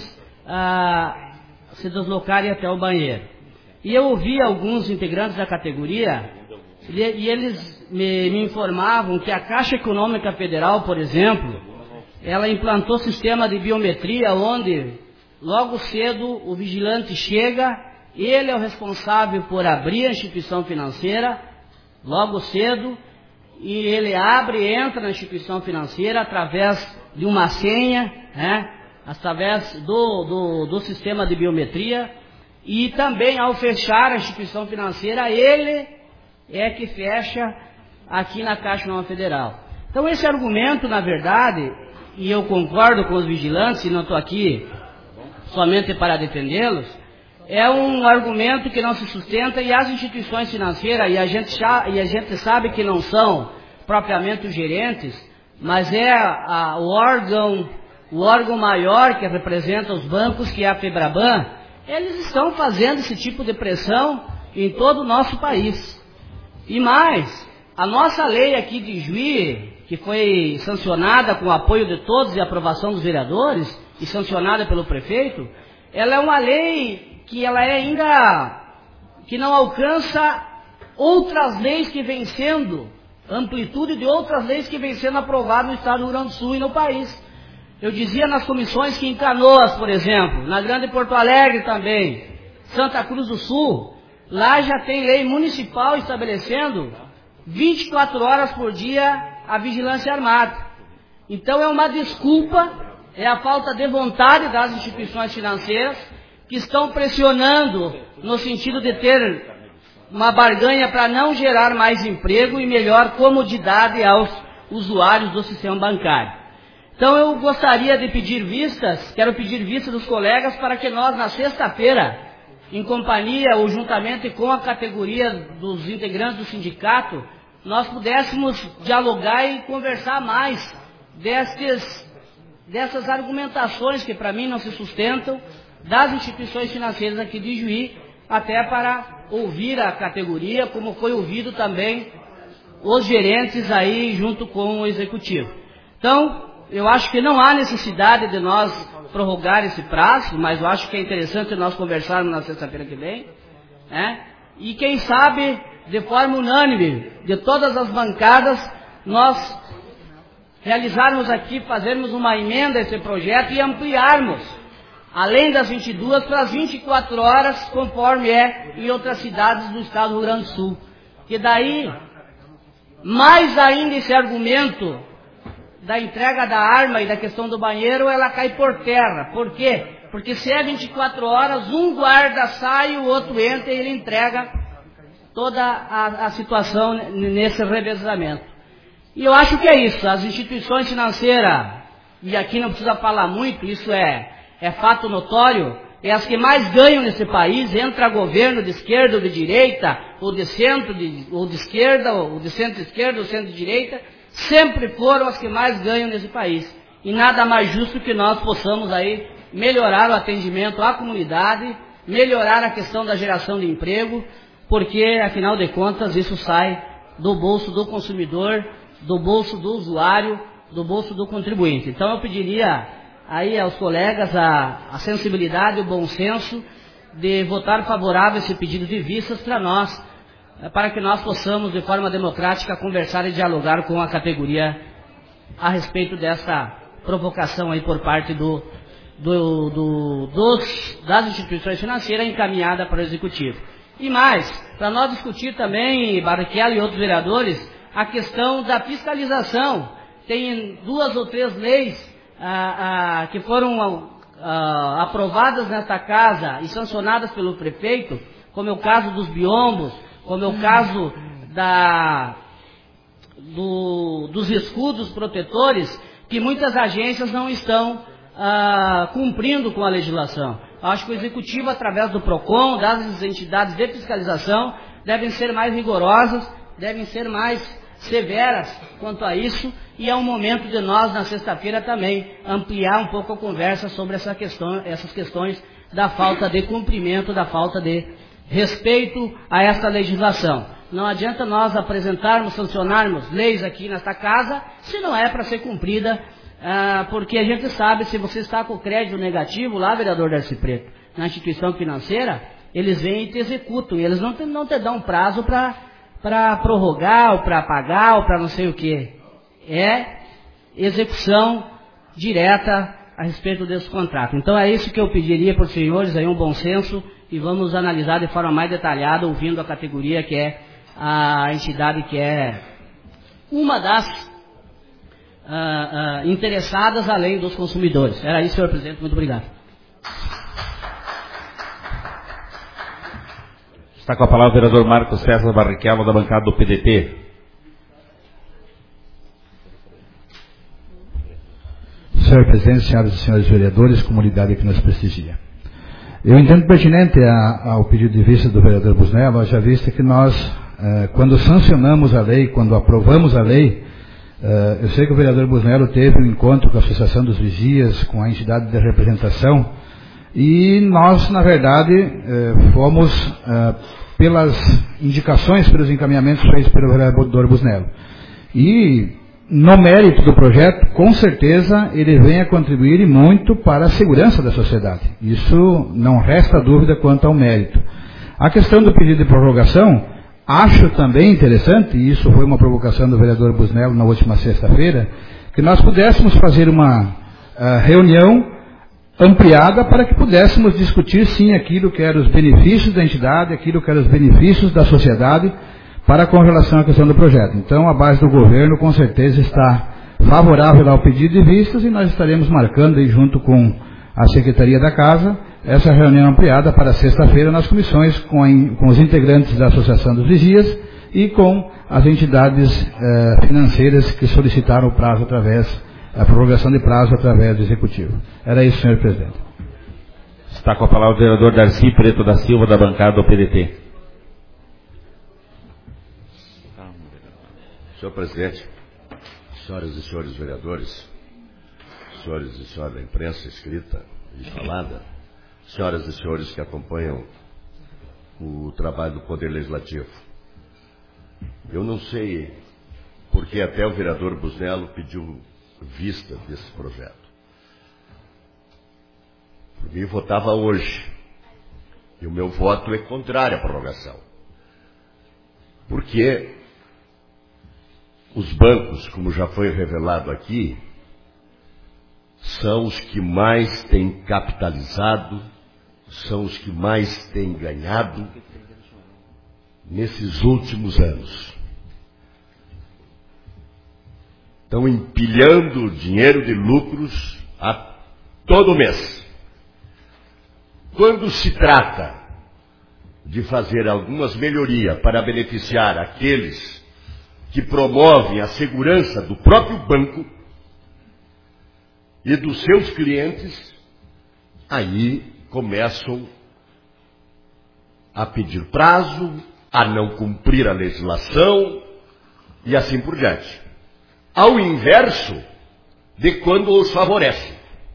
se deslocarem até o banheiro. E eu ouvi alguns integrantes da categoria e eles me informavam que a Caixa Econômica Federal, por exemplo, ela implantou sistema de biometria onde logo cedo o vigilante chega, ele é o responsável por abrir a instituição financeira, logo cedo, e ele abre e entra na instituição financeira através de uma senha, através do sistema de biometria, e também ao fechar a instituição financeira, ele é que fecha aqui na Caixa Econômica Federal. Então esse argumento, na verdade, e eu concordo com os vigilantes, e não estou aqui somente para defendê-los, é um argumento que não se sustenta, e as instituições financeiras, e a gente sabe que não são propriamente os gerentes, mas é o órgão maior que representa os bancos, que é a FEBRABAN, eles estão fazendo esse tipo de pressão em todo o nosso país. E mais, a nossa lei aqui de Juí, que foi sancionada com o apoio de todos e aprovação dos vereadores, e sancionada pelo prefeito, ela é uma lei que ela é ainda, que não alcança outras leis que vêm sendo, amplitude de outras leis que vêm sendo aprovadas no estado do Rio Grande do Sul e no país. Eu dizia nas comissões que em Canoas, por exemplo, na Grande Porto Alegre também, Santa Cruz do Sul, lá já tem lei municipal estabelecendo 24 horas por dia a vigilância armada. Então é uma desculpa, é a falta de vontade das instituições financeiras que estão pressionando no sentido de ter uma barganha para não gerar mais emprego e melhor comodidade aos usuários do sistema bancário. Então eu gostaria de pedir vistas, quero pedir vistas dos colegas para que nós na sexta-feira, em companhia ou juntamente com a categoria dos integrantes do sindicato, nós pudéssemos dialogar e conversar mais dessas argumentações que para mim não se sustentam das instituições financeiras aqui de Juí, até para ouvir a categoria, como foi ouvido também os gerentes aí junto com o executivo. Então, eu acho que não há necessidade de nós prorrogar esse prazo, mas eu acho que é interessante nós conversarmos na sexta-feira que vem, e quem sabe, de forma unânime, de todas as bancadas, nós realizarmos aqui, fazermos uma emenda a esse projeto e ampliarmos, além das 22, para as 24 horas, conforme é em outras cidades do estado do Rio Grande do Sul. Que daí, mais ainda esse argumento da entrega da arma e da questão do banheiro, ela cai por terra. Por quê? Porque se é 24 horas, um guarda sai, o outro entra e ele entrega toda a situação nesse revezamento. E eu acho que é isso. As instituições financeiras, e aqui não precisa falar muito, isso é fato notório, é as que mais ganham nesse país, entra governo de esquerda ou de direita, ou de centro, ou de esquerda, ou de centro-esquerda, ou centro-direita, sempre foram as que mais ganham nesse país. E nada mais justo que nós possamos aí melhorar o atendimento à comunidade, melhorar a questão da geração de emprego, porque, afinal de contas, isso sai do bolso do consumidor, do bolso do usuário, do bolso do contribuinte. Então eu pediria aí aos colegas a sensibilidade, o bom senso de votar favorável esse pedido de vistas para nós, para que nós possamos, de forma democrática, conversar e dialogar com a categoria a respeito dessa provocação aí por parte das instituições financeiras encaminhada para o Executivo. E mais, para nós discutir também, Barrichello e outros vereadores, a questão da fiscalização. Tem 2 ou 3 leis que foram aprovadas nesta casa e sancionadas pelo prefeito, como é o caso dos biombos, como é o caso dos escudos protetores, que muitas agências não estão cumprindo com a legislação. Acho que o Executivo, através do PROCON, das entidades de fiscalização, devem ser mais rigorosas, devem ser mais severas quanto a isso, e é um momento de nós, na sexta-feira, também ampliar um pouco a conversa sobre essas questões da falta de cumprimento, da falta de respeito a essa legislação. Não adianta nós apresentarmos, sancionarmos leis aqui nesta casa, se não é para ser cumprida, porque a gente sabe, se você está com crédito negativo lá, vereador Darcy Preto, na instituição financeira, eles vêm e te executam, e eles não te dão prazo para prorrogar, ou para pagar, ou para não sei o que. É execução direta a respeito desse contrato. Então é isso que eu pediria para os senhores, aí um bom senso, e vamos analisar de forma mais detalhada, ouvindo a categoria que é a entidade que é uma das interessadas, além dos consumidores. Era isso, senhor presidente. Muito obrigado. Está com a palavra o vereador Marcos César Barrichello, da bancada do PDT. Senhor presidente, senhoras e senhores vereadores, comunidade que nos prestigia. Eu entendo pertinente ao pedido de vista do vereador Busnello, haja vista que nós, quando sancionamos a lei, quando aprovamos a lei, eu sei que o vereador Busnello teve um encontro com a Associação dos Vigias, com a entidade de representação, e nós, na verdade, fomos pelas indicações, pelos encaminhamentos feitos pelo vereador Busnello. E, no mérito do projeto, com certeza, ele vem a contribuir muito para a segurança da sociedade. Isso não resta dúvida quanto ao mérito. A questão do pedido de prorrogação, acho também interessante, e isso foi uma provocação do vereador Busnello na última sexta-feira, que nós pudéssemos fazer uma reunião ampliada para que pudéssemos discutir, sim, aquilo que eram os benefícios da entidade, aquilo que eram os benefícios da sociedade, para com relação à questão do projeto. Então, a base do governo, com certeza, está favorável ao pedido de vistas, e nós estaremos marcando, aí, junto com a Secretaria da Casa, essa reunião ampliada para sexta-feira nas comissões, com os integrantes da Associação dos Vigias e com as entidades financeiras que solicitaram o prazo a prorrogação de prazo através do Executivo. Era isso, senhor presidente. Está com a palavra o vereador Darcy Preto da Silva, da bancada do PDT. Senhor presidente, senhoras e senhores vereadores, senhores e senhoras da imprensa escrita e falada, senhoras e senhores que acompanham o trabalho do Poder Legislativo, eu não sei porque até o vereador Busnello pediu vista desse projeto. Por mim, votava hoje, e o meu voto é contrário à prorrogação, porque os bancos, como já foi revelado aqui, são os que mais têm capitalizado, são os que mais têm ganhado nesses últimos anos. Estão empilhando dinheiro de lucros a todo mês. Quando se trata de fazer algumas melhorias para beneficiar aqueles que promovem a segurança do próprio banco e dos seus clientes, aí começam a pedir prazo, a não cumprir a legislação e assim por diante. Ao inverso de quando os favorece.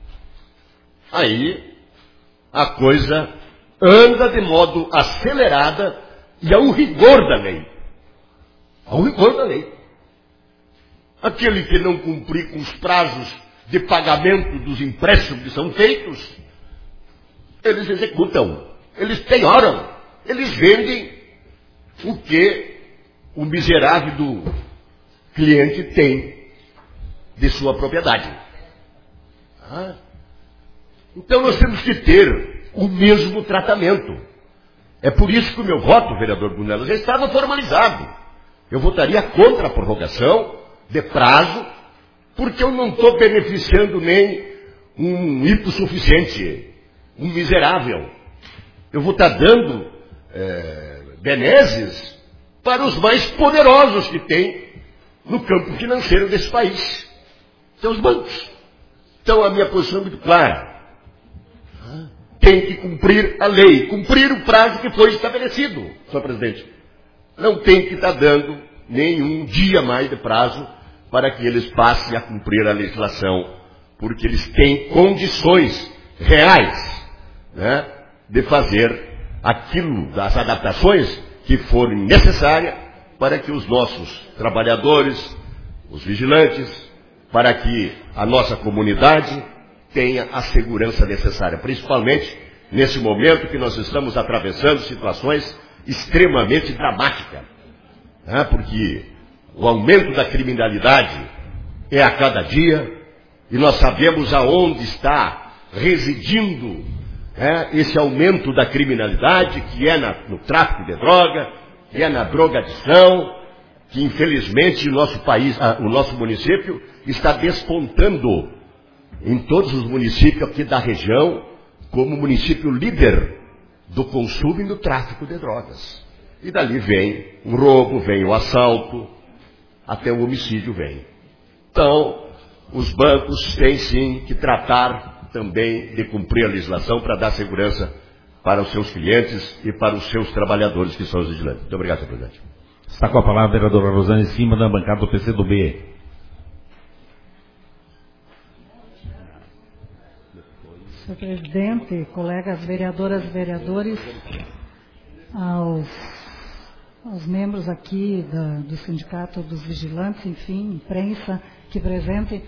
Aí a coisa anda de modo acelerada e ao rigor da lei. Ao rigor da lei. Aquele que não cumprir com os prazos de pagamento dos empréstimos que são feitos, eles executam, eles penhoram, eles vendem o que o miserável do cliente tem de sua propriedade. Então nós temos que ter o mesmo tratamento. É por isso que o meu voto, vereador Brunello, já estava formalizado. Eu votaria contra a prorrogação de prazo, porque eu não estou beneficiando nem um hipossuficiente, um miserável. Eu vou estar dando benesses para os mais poderosos que tem no campo financeiro desse país. São os bancos. Então a minha posição é muito clara. Tem que cumprir a lei, cumprir o prazo que foi estabelecido, senhor presidente. Não tem que estar dando nenhum dia mais de prazo para que eles passem a cumprir a legislação, porque eles têm condições reais, né, de fazer das adaptações que forem necessárias para que os nossos trabalhadores, os vigilantes, para que a nossa comunidade tenha a segurança necessária, principalmente nesse momento que nós estamos atravessando situações extremamente dramáticas, porque o aumento da criminalidade é a cada dia, e nós sabemos aonde está residindo esse aumento da criminalidade, que é no tráfico de droga, que é na drogadição, que infelizmente o nosso país, o nosso município está despontando em todos os municípios aqui da região como município líder do consumo e do tráfico de drogas. E dali vem o roubo, vem o assalto, até o homicídio vem. Então, os bancos têm sim que tratar também de cumprir a legislação para dar segurança para os seus clientes e para os seus trabalhadores que são os vigilantes. Muito obrigado, senhor presidente. Está com a palavra a vereadora Rosane Simba, da bancada do PCdoB. Senhor presidente, colegas vereadoras e vereadores, aos membros aqui do Sindicato dos Vigilantes, enfim, imprensa que presente,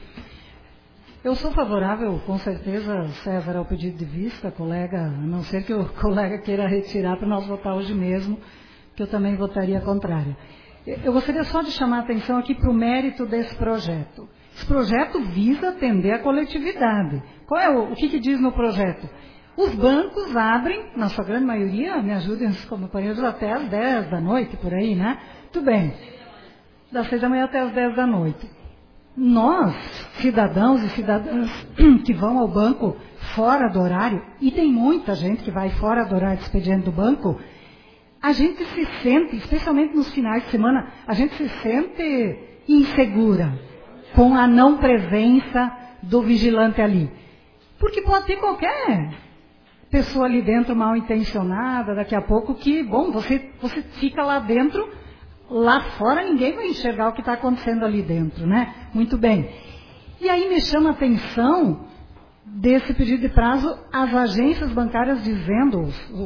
eu sou favorável, com certeza, César, ao pedido de vista, colega, a não ser que o colega queira retirar para nós votar hoje mesmo, que eu também votaria contrária. Eu gostaria só de chamar a atenção aqui para o mérito desse projeto. Esse projeto visa atender a coletividade. Qual é o que diz no projeto? Os bancos abrem, na sua grande maioria, me ajudem os companheiros, até às 10 da noite, por aí, né? Tudo bem. Das 6 da manhã até às 10 da noite. Nós, cidadãos e cidadãs que vão ao banco fora do horário, e tem muita gente que vai fora do horário de expediente do banco, a gente se sente, especialmente nos finais de semana, a gente se sente insegura com a não presença do vigilante ali. Porque pode ter qualquer pessoa ali dentro mal intencionada, daqui a pouco que, bom, você fica lá dentro, lá fora ninguém vai enxergar o que está acontecendo ali dentro, né? Muito bem. E aí me chama a atenção desse pedido de prazo, as agências bancárias dizendo,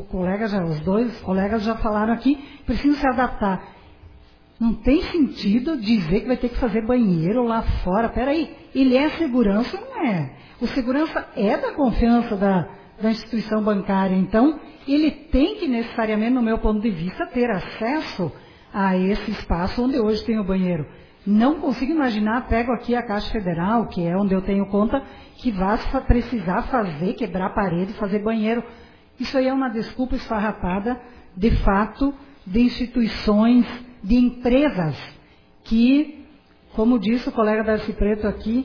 os dois colegas já falaram aqui, precisam se adaptar. Não tem sentido dizer que vai ter que fazer banheiro lá fora. Peraí, ele é segurança ou não é? O segurança é da confiança da instituição bancária, então ele tem que necessariamente, no meu ponto de vista, ter acesso a esse espaço onde hoje tem o banheiro. Não consigo imaginar, pego aqui a Caixa Federal, que é onde eu tenho conta, que vá precisar quebrar a parede, fazer banheiro. Isso aí é uma desculpa esfarrapada, de fato, de instituições, de empresas que, como disse o colega Darcy Preto aqui,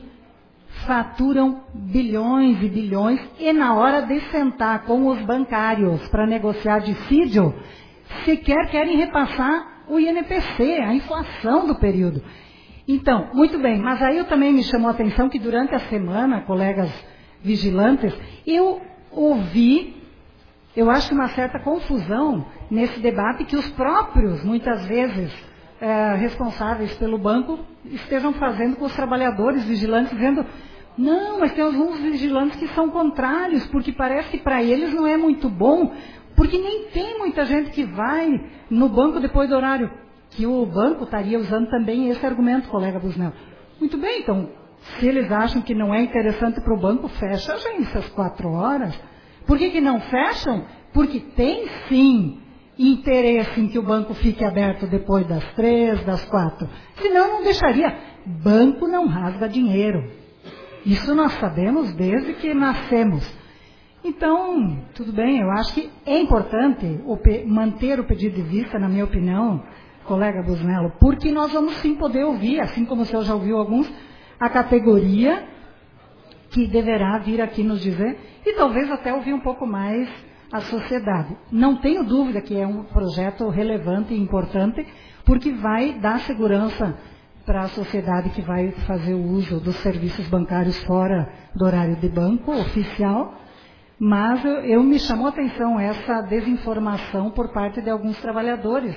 faturam bilhões e bilhões, e na hora de sentar com os bancários para negociar dissídio, sequer querem repassar o INPC, a inflação do período. Então, muito bem, mas aí eu também me chamou a atenção que durante a semana, colegas vigilantes, eu ouvi, eu acho uma certa confusão nesse debate que os próprios, muitas vezes, responsáveis pelo banco, estejam fazendo com os trabalhadores vigilantes, dizendo, não, mas tem alguns vigilantes que são contrários, porque parece que para eles não é muito bom, porque nem tem muita gente que vai no banco depois do horário. Que o banco estaria usando também esse argumento, colega Busnel. Muito bem, então, se eles acham que não é interessante para o banco, fecha a agência às 4 horas. Por que não fecham? Porque tem sim interesse em que o banco fique aberto depois das 3, das 4. Senão não deixaria. Banco não rasga dinheiro. Isso nós sabemos desde que nascemos. Então, tudo bem, eu acho que é importante manter o pedido de vista, na minha opinião, colega Busnello, porque nós vamos sim poder ouvir, assim como o senhor já ouviu alguns, a categoria que deverá vir aqui nos dizer, e talvez até ouvir um pouco mais a sociedade. Não tenho dúvida que é um projeto relevante e importante, porque vai dar segurança para a sociedade que vai fazer o uso dos serviços bancários fora do horário de banco oficial, mas eu me chamou a atenção essa desinformação por parte de alguns trabalhadores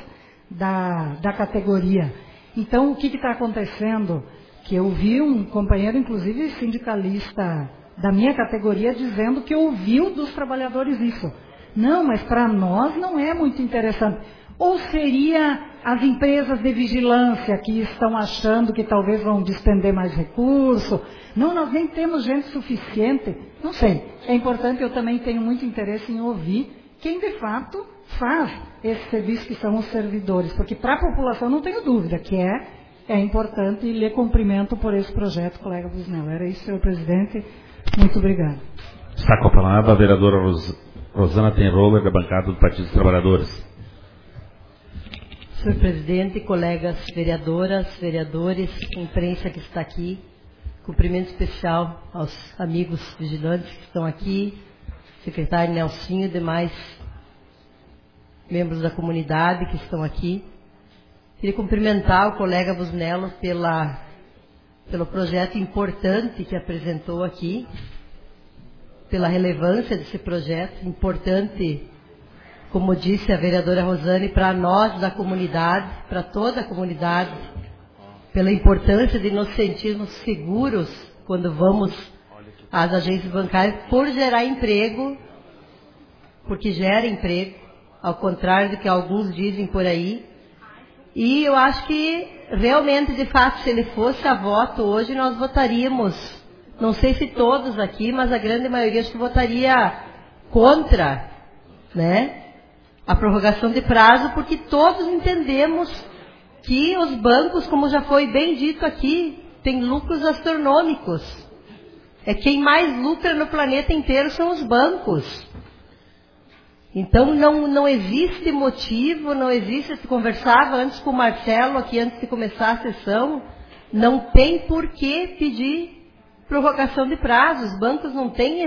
da categoria. Então, o que está acontecendo? Que eu vi um companheiro, inclusive sindicalista da minha categoria, dizendo que ouviu dos trabalhadores isso. Não, mas para nós não é muito interessante. Ou seria as empresas de vigilância que estão achando que talvez vão despender mais recurso? Não, nós nem temos gente suficiente. Não sei. É importante, eu também tenho muito interesse em ouvir quem de fato faz esse serviço, que são os servidores. Porque para a população não tenho dúvida que é importante, e lhe cumprimento por esse projeto, colega Busnello. Era isso, senhor presidente. Muito obrigado. Está com a palavra a vereadora Rosana Tenroller, da bancada do Partido dos Trabalhadores. Senhor presidente, colegas vereadoras, vereadores, imprensa que está aqui, cumprimento especial aos amigos vigilantes que estão aqui, secretário Nelsinho e demais membros da comunidade que estão aqui. Queria cumprimentar o colega Busnello pelo projeto importante que apresentou aqui, pela relevância desse projeto, importante, como disse a vereadora Rosane, para nós da comunidade, para toda a comunidade, pela importância de nos sentirmos seguros quando vamos às agências bancárias, por gerar emprego, porque gera emprego, ao contrário do que alguns dizem por aí. E eu acho que, realmente, de fato, se ele fosse a voto hoje, nós votaríamos, não sei se todos aqui, mas a grande maioria acho que votaria contra, né, a prorrogação de prazo, porque todos entendemos que os bancos, como já foi bem dito aqui, têm lucros astronômicos. É quem mais lucra no planeta inteiro são os bancos. Então não existe motivo, não existe, se conversava antes com o Marcelo, aqui antes de começar a sessão, não tem por que pedir prorrogação de prazo. Os bancos não têm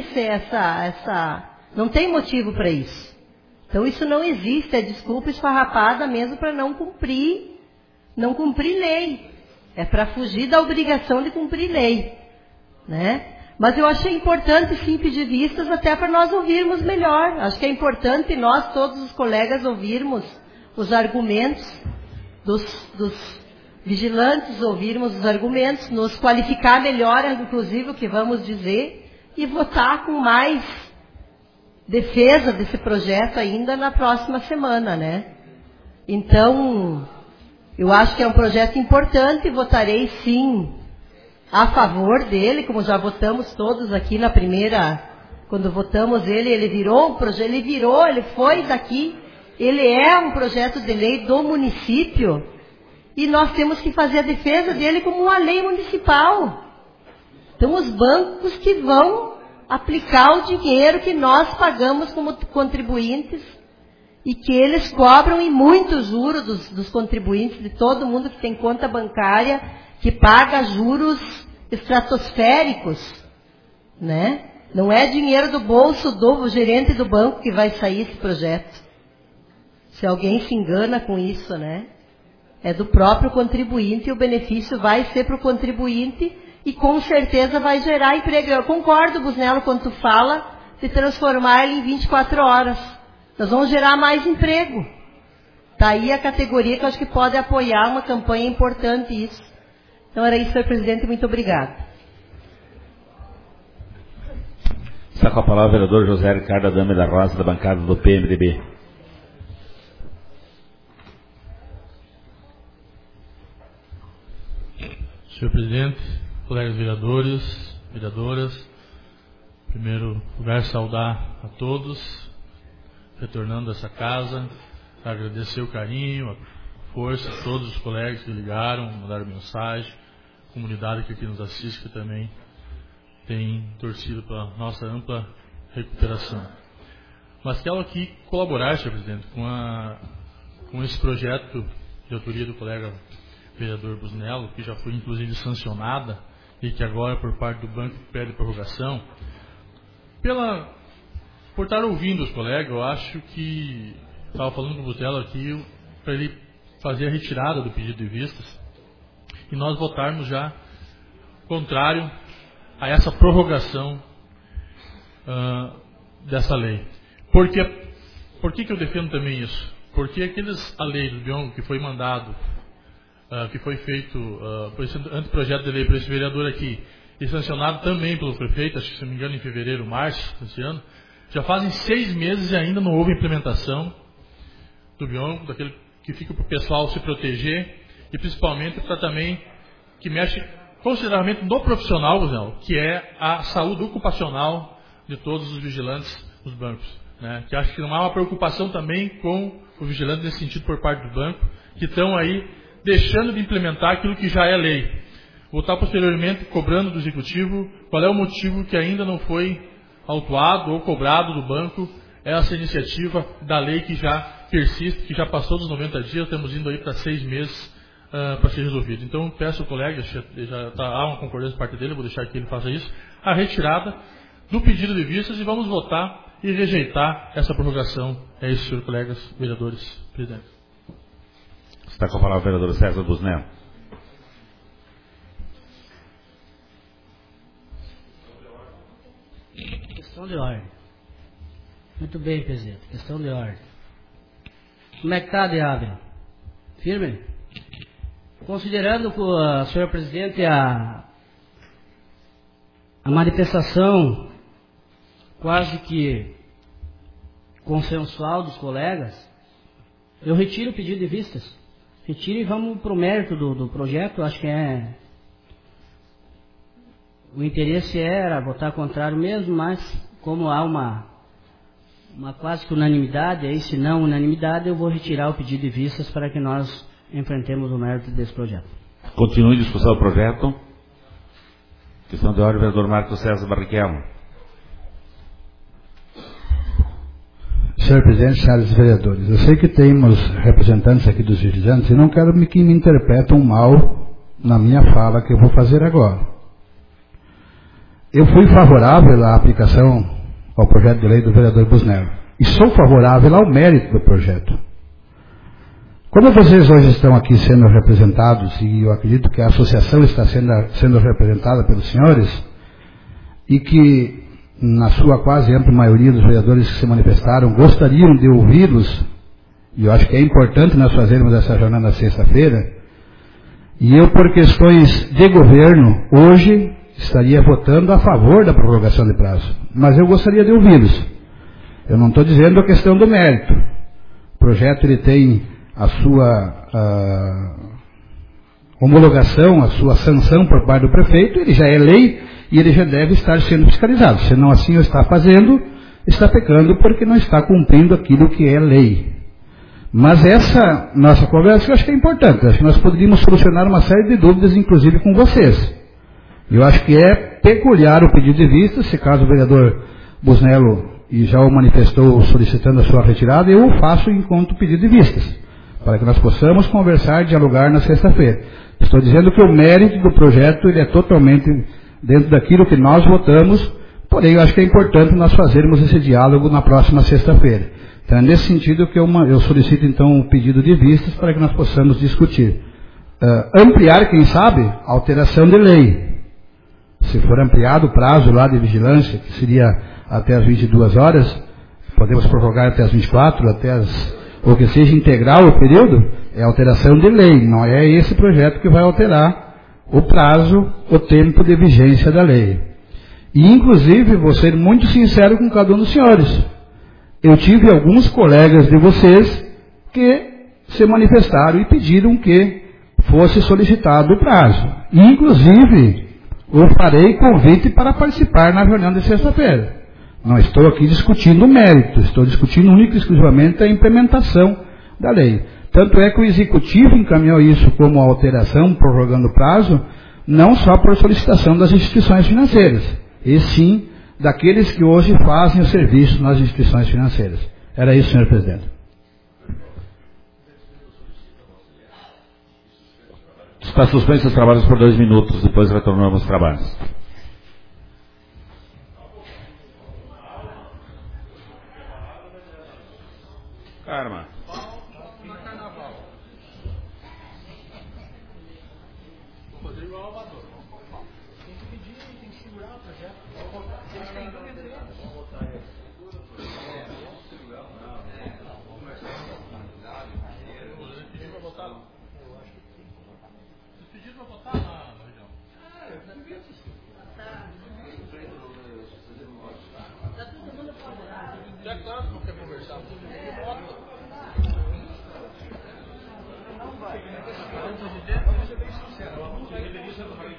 não tem motivo para isso. Então isso não existe, é desculpa esfarrapada mesmo para não cumprir lei. É para fugir da obrigação de cumprir lei, né? Mas eu achei importante sim pedir vistas até para nós ouvirmos melhor. Acho que é importante nós, todos os colegas, ouvirmos os argumentos dos vigilantes, ouvirmos os argumentos, nos qualificar melhor, inclusive, o que vamos dizer, e votar com mais defesa desse projeto ainda na próxima semana, né? Então, eu acho que é um projeto importante, votarei sim a favor dele, como já votamos todos aqui na primeira, quando votamos ele virou um projeto, ele foi daqui, ele é um projeto de lei do município, e nós temos que fazer a defesa dele como uma lei municipal. Então, os bancos que vão aplicar o dinheiro que nós pagamos como contribuintes, e que eles cobram em muito juro dos contribuintes, de todo mundo que tem conta bancária, que paga juros estratosféricos, né? Não é dinheiro do bolso do gerente do banco que vai sair esse projeto. Se alguém se engana com isso, né? É do próprio contribuinte, e o benefício vai ser para o contribuinte, e com certeza vai gerar emprego. Eu concordo, Busnello, quando tu fala de transformar ele em 24 horas. Nós vamos gerar mais emprego. Está aí a categoria que eu acho que pode apoiar uma campanha importante isso. Então era isso, senhor presidente, muito obrigado. Está com a palavra o vereador José Ricardo Adame da Rosa, da bancada do PMDB. Senhor presidente, colegas vereadores, vereadoras, em primeiro lugar saudar a todos, retornando a essa casa, agradecer o carinho, a força de todos os colegas que ligaram, mandaram mensagem, a comunidade que aqui nos assiste, que também tem torcido para a nossa ampla recuperação. Mas quero aqui colaborar, senhor presidente, com esse projeto de autoria do colega vereador Busnello, que já foi inclusive sancionada e que agora por parte do banco pede prorrogação. Por estar ouvindo os colegas, eu acho que estava falando com o Busnello aqui para ele fazer a retirada do pedido de vistas e nós votarmos já contrário a essa prorrogação dessa lei. Por que eu defendo também isso? Porque a lei do Bion que foi mandado, que foi feito por esse anteprojeto de lei para esse vereador aqui, e sancionado também pelo prefeito, acho que se não me engano em fevereiro, março desse ano, Já fazem 6 meses e ainda não houve implementação do biônico, daquele que fica para o pessoal se proteger e principalmente para também que mexe consideravelmente no profissional, Gusnel, que é a saúde ocupacional de todos os vigilantes dos bancos. Né? Que acho que não há uma preocupação também com o vigilante nesse sentido por parte do banco, que estão aí deixando de implementar aquilo que já é lei. Vou estar posteriormente cobrando do executivo qual é o motivo que ainda não foi autuado ou cobrado do banco essa iniciativa da lei que já persiste, que já passou dos 90 dias, estamos indo aí para 6 meses para ser resolvido. Então peço ao colega, há uma concordância por parte dele, vou deixar que ele faça isso, a retirada do pedido de vistas e vamos votar e rejeitar essa prorrogação. É isso, senhor colegas, vereadores, presidente. Está com a palavra o vereador César Busnello. Questão de ordem. Muito bem, presidente. Questão de ordem. Como é que está, Diabo? Firme? Considerando, senhor presidente, a manifestação quase que consensual dos colegas, eu retiro o pedido de vistas. Retiro e vamos para o mérito do projeto. Acho que o interesse era votar contrário mesmo, mas como há uma quase que unanimidade, aí se não unanimidade, eu vou retirar o pedido de vistas para que nós enfrentemos o mérito desse projeto. Continue a discussão do projeto. Questão de ordem, vereador Marcos César Barrichello. Senhor presidente, senhores vereadores, eu sei que temos representantes aqui dos vigilantes e não quero que me interpretem mal na minha fala que eu vou fazer agora. Eu fui favorável à aplicação ao projeto de lei do vereador Busnello e sou favorável ao mérito do projeto. Como vocês hoje estão aqui sendo representados, e eu acredito que a associação está sendo representada pelos senhores, e que na sua quase ampla maioria dos vereadores que se manifestaram gostariam de ouvi-los, e eu acho que é importante nós fazermos essa jornada sexta-feira, e eu, por questões de governo, hoje estaria votando a favor da prorrogação de prazo, mas eu gostaria de ouvi-los. Eu não estou dizendo a questão do mérito. O projeto ele tem a sua homologação, a sua sanção por parte do prefeito, ele já é lei e ele já deve estar sendo fiscalizado. Se não assim o está fazendo, está pecando porque não está cumprindo aquilo que é lei. Mas essa nossa conversa eu acho que é importante. Acho que nós poderíamos solucionar uma série de dúvidas, inclusive com vocês. Eu acho que é peculiar o pedido de vista, se caso o vereador Busnello e já o manifestou solicitando a sua retirada, eu o faço enquanto pedido de vistas, para que nós possamos conversar e dialogar na sexta-feira. Estou dizendo que o mérito do projeto ele é totalmente dentro daquilo que nós votamos, porém eu acho que é importante nós fazermos esse diálogo na próxima sexta-feira. Então é nesse sentido que eu solicito então o pedido de vistas para que nós possamos discutir. Ampliar, quem sabe, a alteração de lei. Se for ampliado o prazo lá de vigilância, que seria até as 22 horas, podemos prorrogar até as 24, ou que seja integral o período, é alteração de lei, não é esse projeto que vai alterar o prazo, o tempo de vigência da lei. E inclusive, vou ser muito sincero com cada um dos senhores, eu tive alguns colegas de vocês que se manifestaram e pediram que fosse solicitado o prazo. E inclusive, eu farei convite para participar na reunião de sexta-feira. Não estou aqui discutindo o mérito, estou discutindo única e exclusivamente a implementação da lei. Tanto é que o Executivo encaminhou isso como alteração, prorrogando o prazo, não só por solicitação das instituições financeiras, e sim daqueles que hoje fazem o serviço nas instituições financeiras. Era isso, senhor presidente. Está suspenso os trabalhos por 2 minutos, depois retornamos aos trabalhos. Karma. Está todo mundo favorável.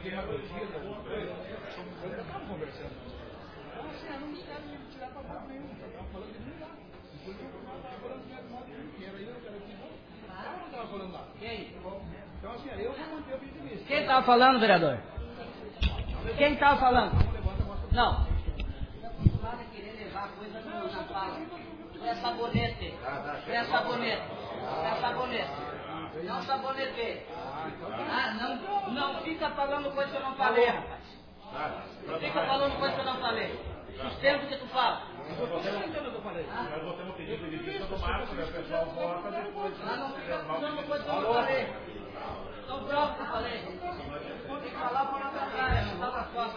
Quem estava falando, vereador? Quem estava falando? Não. Para querer levar coisa na fala. É sabonete. É sabonete. É sabonete. Não sabonete. Ah, não fica falando coisa que eu não falei, rapaz. Não fica falando coisa que eu não falei. Sustenta o que tu fala. Nós votamos o pedido de vista do Marcos, o pessoal vota depois. Não fica falando coisa que eu não falei. Então prova que eu falei. Tem que falar por outra praia, não fala só.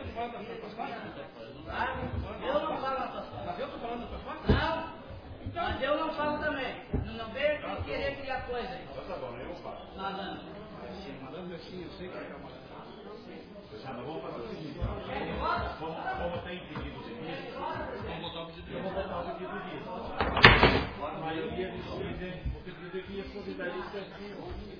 Eu não falo na tua costas. Eu estou falando na tua costas? Não. Mas eu não falo também. Não veio aqui querer criar coisa aí. Tá bom, eu falo. Malandro. Malandro assim, eu sei que é camarada. Vamos fazer o seguinte. Como tem pedido de vista, vamos botar o pedido de vista. Eu vou botar o pedido de vista. A maioria dos presidentes, o pedido de vista, convidaria isso aqui.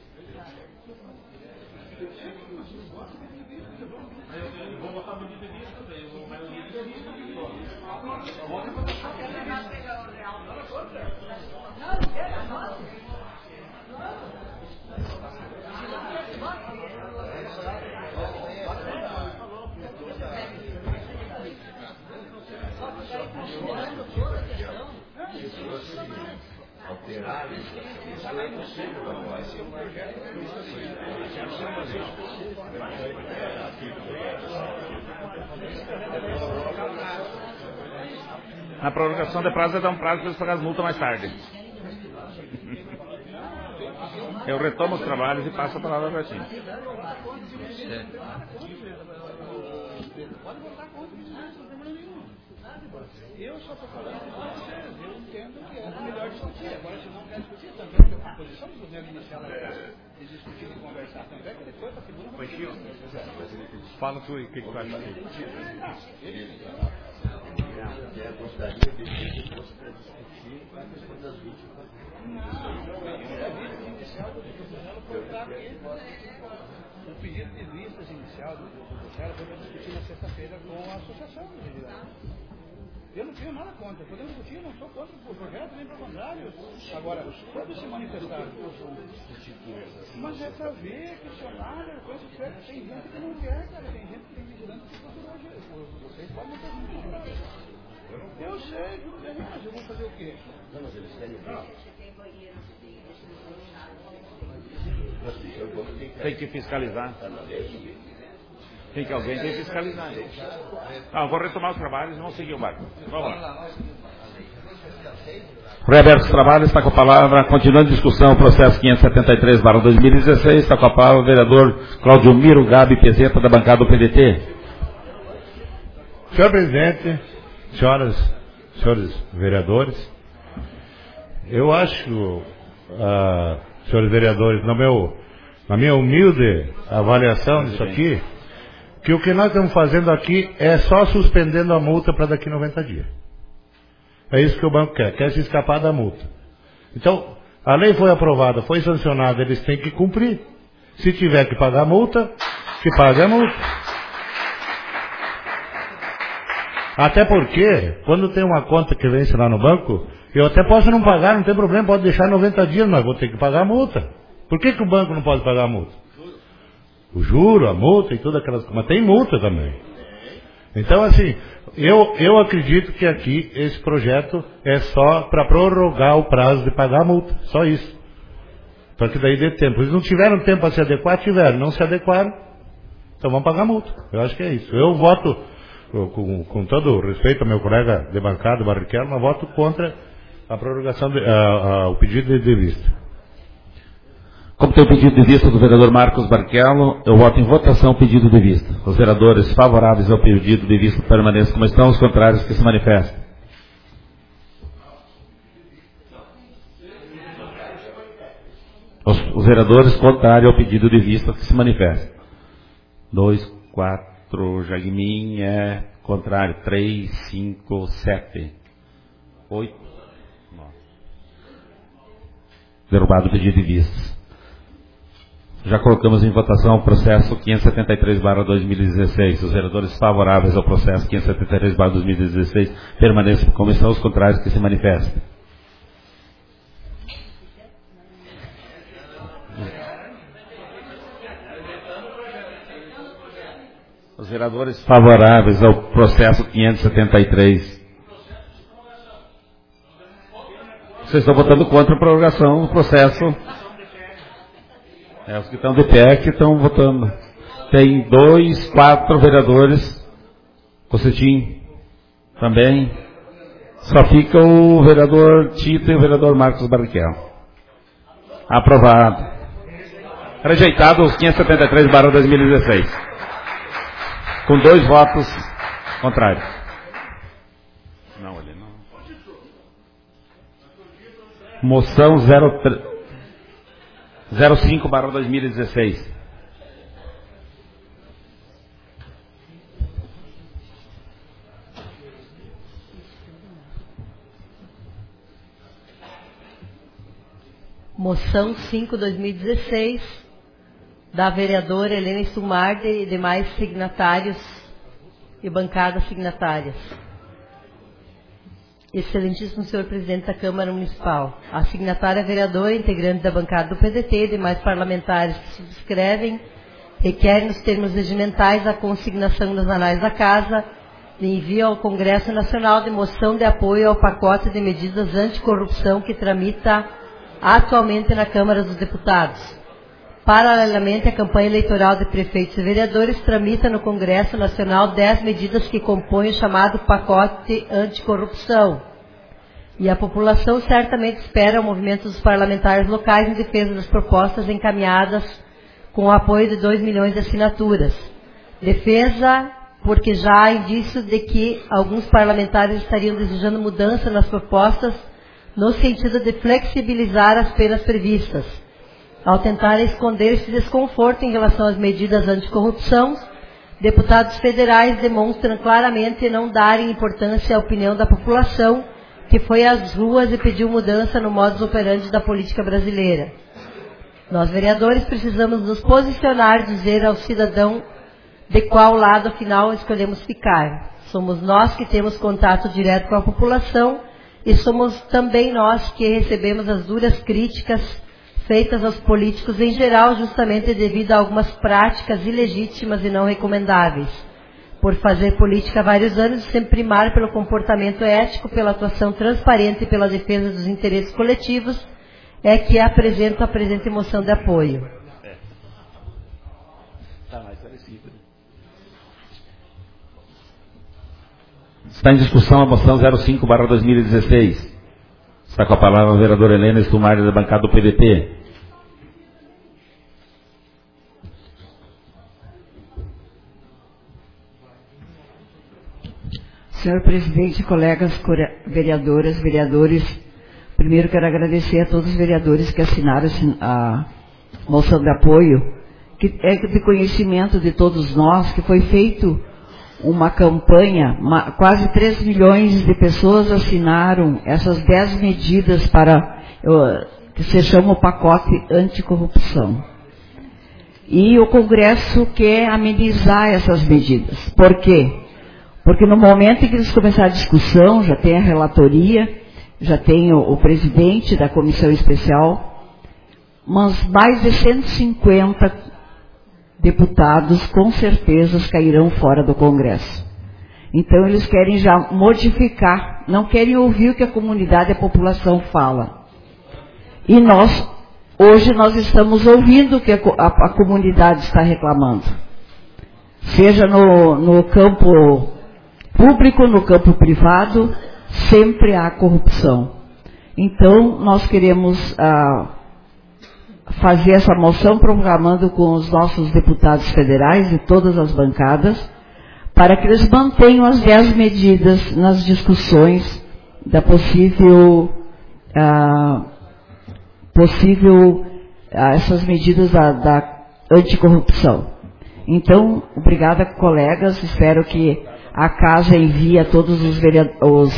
Eu vou botar o pedido de vista, a maioria dos presidentes. Na prorrogação de prazo, dá um prazo para eles pagarem as multas mais tarde. Eu retomo os trabalhos e passo a palavra para ti. Eu só estou falando com vocês, eu entendo que é melhor discutir. Agora, se não quer discutir, também a posição do governo inicial de discutir e conversar também, que depois para a segunda vai. Fala tu aí, o que tu acha aqui? Eu gostaria de ver que fosse para discutir a questão das vítimas. O pedido de vistas inicial do Bucera foi para discutir na sexta-feira com a Associação dos Vigilantes. Eu não tenho nada contra, podemos discutir, eu não sou contra o projeto, nem para o contrário. Agora, todos se manifestaram. Mas é para ver, questionar, coisa certa. Tem gente que não quer, cara, tem gente que tem vigilante que procurou. Vocês podem não ter vigilante. Eu sei, tudo bem, mas eu vou fazer o quê? Não, mas eles têm Tem que fiscalizar. Tem que alguém tem que fiscalizar. Não, vou retomar os trabalhos e vamos seguir o barco. Vamos lá. Reaberto os trabalhos, está com a palavra, continuando a discussão, processo 573/2016, está com a palavra o vereador Claudio Miro Gabi Pezeta, da bancada do PDT. Senhor presidente, senhores vereadores, eu acho, senhores vereadores, na minha humilde avaliação disso aqui, que o que nós estamos fazendo aqui é só suspendendo a multa para daqui 90 dias. É isso que o banco quer se escapar da multa. Então, a lei foi aprovada, foi sancionada, eles têm que cumprir. Se tiver que pagar a multa, que pague a multa. Até porque, quando tem uma conta que vence lá no banco, eu até posso não pagar, não tem problema, pode deixar 90 dias, mas vou ter que pagar a multa. Por que o banco não pode pagar a multa? O juro, a multa e todas aquelas coisas. Mas tem multa também. Então, assim, eu acredito que aqui esse projeto é só para prorrogar o prazo de pagar a multa. Só isso. Para que daí dê tempo. Eles não tiveram tempo para se adequar, tiveram. Não se adequaram. Então vamos pagar a multa. Eu acho que é isso. Eu voto, com todo o respeito ao meu colega de bancada, Barrichello, mas voto contra a prorrogação, o pedido de vista. Como tem o pedido de vista do vereador Marcos Barrichello, eu voto em votação o pedido de vista. Os vereadores favoráveis ao pedido de vista permaneçam como estão, os contrários que se manifestem. Os vereadores contrários ao pedido de vista que se manifestem. 2, 4, Jagmin é contrário. 3, 5, 7, 8, 9. Derrubado o pedido de vista. Já colocamos em votação o processo 573/2016. Os vereadores favoráveis ao processo 573/2016 permaneçam como estão, os contrários que se manifestem. Os vereadores favoráveis ao processo 573. Vocês estão votando contra a prorrogação do processo. Os que estão de pé que estão votando. Tem 4 vereadores. Cocetim também. Só fica o vereador Tito e o vereador Marcos Barrichello. Aprovado. Rejeitado os 573/2016. Com 2 votos contrários. Não, ele não. Moção 05/2016. Moção 5/2016, da vereadora Helena Stumarde e demais signatários e bancadas signatárias. Excelentíssimo senhor presidente da Câmara Municipal, a signatária vereadora, integrante da bancada do PDT e demais parlamentares que subscrevem, requerem nos termos regimentais a consignação nas anais da Casa e envio ao Congresso Nacional de moção de apoio ao pacote de medidas anticorrupção que tramita atualmente na Câmara dos Deputados. Paralelamente, a campanha eleitoral de prefeitos e vereadores tramita no Congresso Nacional 10 medidas que compõem o chamado pacote anticorrupção. E a população certamente espera o movimento dos parlamentares locais em defesa das propostas encaminhadas com o apoio de 2 milhões de assinaturas. Defesa porque já há indício de que alguns parlamentares estariam desejando mudança nas propostas no sentido de flexibilizar as penas previstas. Ao tentar esconder esse desconforto em relação às medidas anticorrupção, deputados federais demonstram claramente não darem importância à opinião da população que foi às ruas e pediu mudança no modus operandi da política brasileira. Nós, vereadores, precisamos nos posicionar e dizer ao cidadão de qual lado, afinal, escolhemos ficar. Somos nós que temos contato direto com a população e somos também nós que recebemos as duras críticas feitas aos políticos em geral, justamente devido a algumas práticas ilegítimas e não recomendáveis. Por fazer política há vários anos e sempre primar pelo comportamento ético, pela atuação transparente e pela defesa dos interesses coletivos, é que apresento a presente moção de apoio. Está em discussão a moção 05/2016. Está com a palavra a vereadora Helena Stumarde, da bancada do PDT. Senhor presidente, colegas vereadoras, vereadores, primeiro quero agradecer a todos os vereadores que assinaram a moção de apoio, que é de conhecimento de todos nós, que foi feito uma campanha, quase 3 milhões de pessoas assinaram essas 10 medidas que se chama o pacote anticorrupção. E o Congresso quer amenizar essas medidas. Por quê? Porque no momento em que eles começaram a discussão, já tem a relatoria, já tem o presidente da comissão especial, mas mais de 150 deputados com certeza cairão fora do Congresso. Então eles querem já modificar, não querem ouvir o que a comunidade e a população fala. E hoje nós estamos ouvindo o que a comunidade está reclamando. Seja no campo público, no campo privado, sempre há corrupção. Então, nós queremos fazer essa moção proclamando com os nossos deputados federais e todas as bancadas, para que eles mantenham as 10 medidas nas discussões da possível essas medidas da anticorrupção. Então, obrigada, colegas, espero que a Casa envie a todos os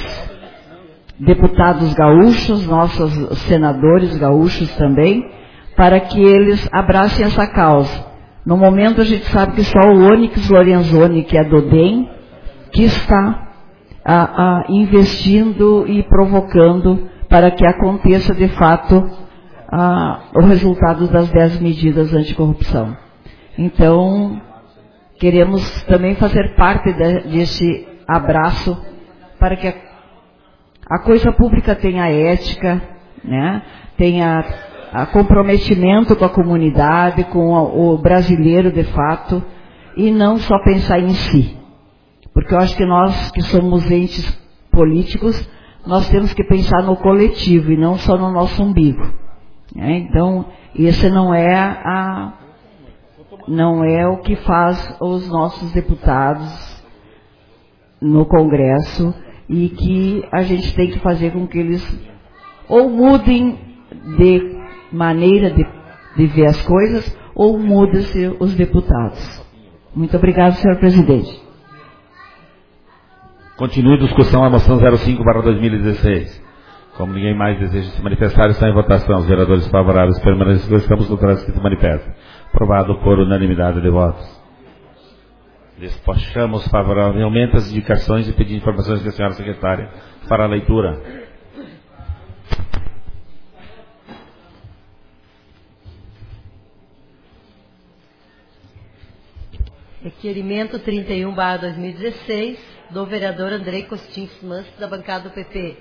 deputados gaúchos, nossos senadores gaúchos também, para que eles abracem essa causa. No momento a gente sabe que só o Onyx Lorenzoni, que é do DEM, que está investindo e provocando para que aconteça de fato o resultado das 10 medidas anticorrupção. Então, queremos também fazer parte desse abraço para que a coisa pública tenha ética, né? Tenha comprometimento com a comunidade, com o brasileiro de fato, e não só pensar em si. Porque eu acho que nós que somos entes políticos, nós temos que pensar no coletivo e não só no nosso umbigo. Né? Então, esse não é o que faz os nossos deputados no Congresso, e que a gente tem que fazer com que eles ou mudem de maneira de ver as coisas, ou mudem-se os deputados. Muito obrigado, senhor presidente. Continue a discussão a moção 05/2016. Como ninguém mais deseja se manifestar, está em votação. Os vereadores favoráveis permanecem dois campos contrários que se manifestam. Aprovado por unanimidade de votos. Despachamos favoravelmente as indicações e pedir informações da senhora secretária para a leitura. Requerimento 31/2016, do vereador Andrei Costins Manso, da bancada do PP.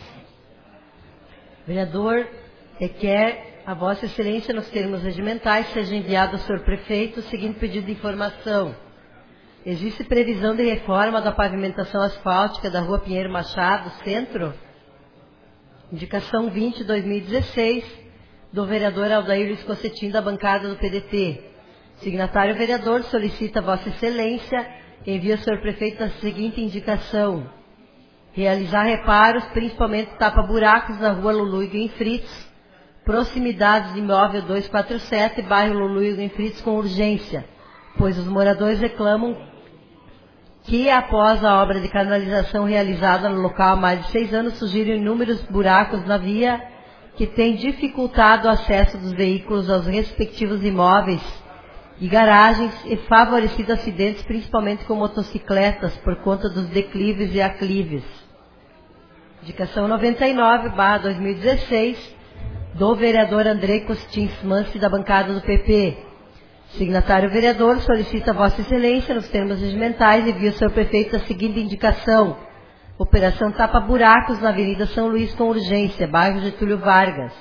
Vereador requer a Vossa Excelência, nos termos regimentais, seja enviado ao senhor prefeito o seguinte pedido de informação. Existe previsão de reforma da pavimentação asfáltica da Rua Pinheiro Machado, centro? Indicação 20/2016, do vereador Aldair Luiz Cossetim, da bancada do PDT. Signatário vereador solicita a Vossa Excelência, envia ao senhor prefeito a seguinte indicação. Realizar reparos, principalmente tapa-buracos na Rua Lulu Higuen Fritz, proximidades de imóvel 247, bairro Lulu Higuen Fritz, com urgência, pois os moradores reclamam que, após a obra de canalização realizada no local há mais de 6 anos, surgiram inúmeros buracos na via que têm dificultado o acesso dos veículos aos respectivos imóveis e garagens e favorecido acidentes, principalmente com motocicletas, por conta dos declives e aclives. Indicação 99/2016, do vereador Andrei Costins Manso, da bancada do PP. Signatário vereador solicita a Vossa Excelência, nos termos regimentais, envia ao senhor prefeito a seguinte indicação. Operação tapa-buracos na Avenida São Luís com urgência, bairro Getúlio Vargas.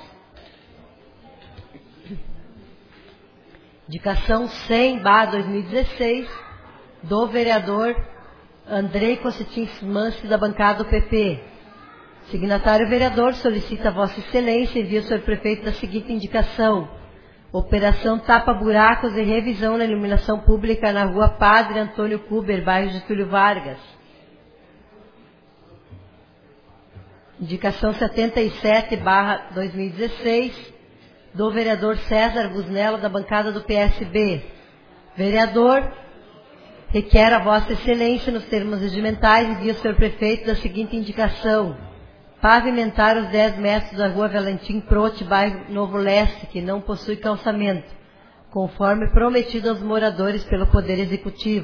Indicação 100/2016, do vereador Andrei Costins Manso, da bancada do PP. Signatário vereador solicita a Vossa Excelência, envia ao senhor prefeito a seguinte indicação. Operação tapa-buracos e revisão na iluminação pública na Rua Padre Antônio Kuber, bairro Getúlio Vargas. Indicação 77/2016, do vereador César Busnello, da bancada do PSB. Vereador requer a Vossa Excelência, nos termos regimentais, envia ao senhor prefeito da seguinte indicação. Pavimentar os 10 metros da Rua Valentim Prote, bairro Novo Leste, que não possui calçamento, conforme prometido aos moradores pelo Poder Executivo.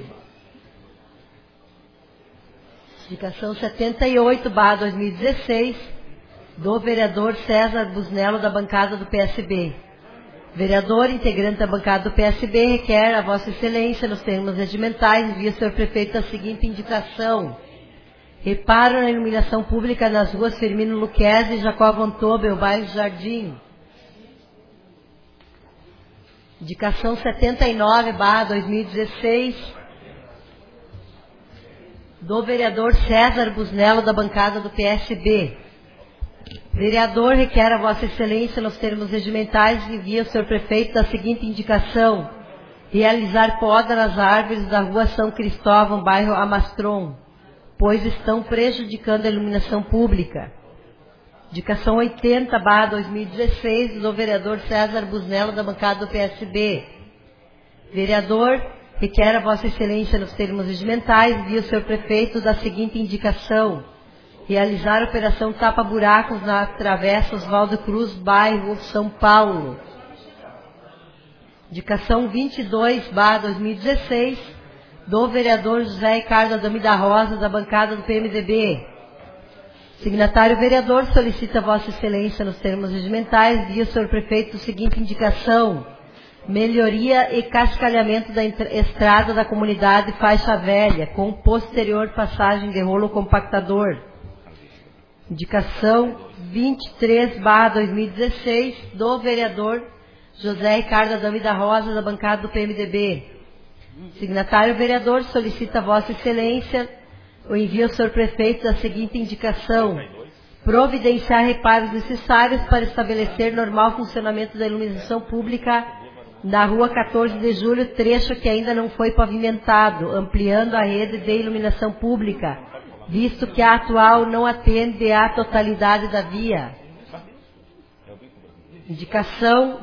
Indicação 78/2016, do vereador César Busnello, da bancada do PSB. Vereador, integrante da bancada do PSB, requer a Vossa Excelência, nos termos regimentais, envia ao senhor prefeito a seguinte indicação. Reparo na iluminação pública nas ruas Firmino Luquezzi e Jacó Von Tobel, bairro Jardim. Indicação 79/2016, do vereador César Busnello, da bancada do PSB. Vereador requer a Vossa Excelência, nos termos regimentais, envia ao senhor prefeito a seguinte indicação. Realizar poda nas árvores da Rua São Cristóvão, bairro Amastron, pois estão prejudicando a iluminação pública. Indicação 80/2016, do vereador César Busnello, da bancada do PSB. Vereador requer a Vossa Excelência, nos termos regimentais, envia ao senhor prefeito da seguinte indicação. Realizar operação tapa-buracos na Travessa Oswaldo Cruz, bairro São Paulo. Indicação 22/2016, do vereador José Ricardo Adame da Rosa, da bancada do PMDB. Signatário vereador solicita Vossa Excelência, nos termos regimentais, via o senhor prefeito, o seguinte indicação: melhoria e cascalhamento da estrada da comunidade Faixa Velha, com posterior passagem de rolo compactador. Indicação 23/2016, do vereador José Ricardo Adame da Rosa, da bancada do PMDB. Signatário vereador solicita Vossa Excelência o envio ao senhor prefeito da seguinte indicação: providenciar reparos necessários para estabelecer normal funcionamento da iluminação pública na rua 14 de julho, trecho que ainda não foi pavimentado, ampliando a rede de iluminação pública, visto que a atual não atende à totalidade da via. Indicação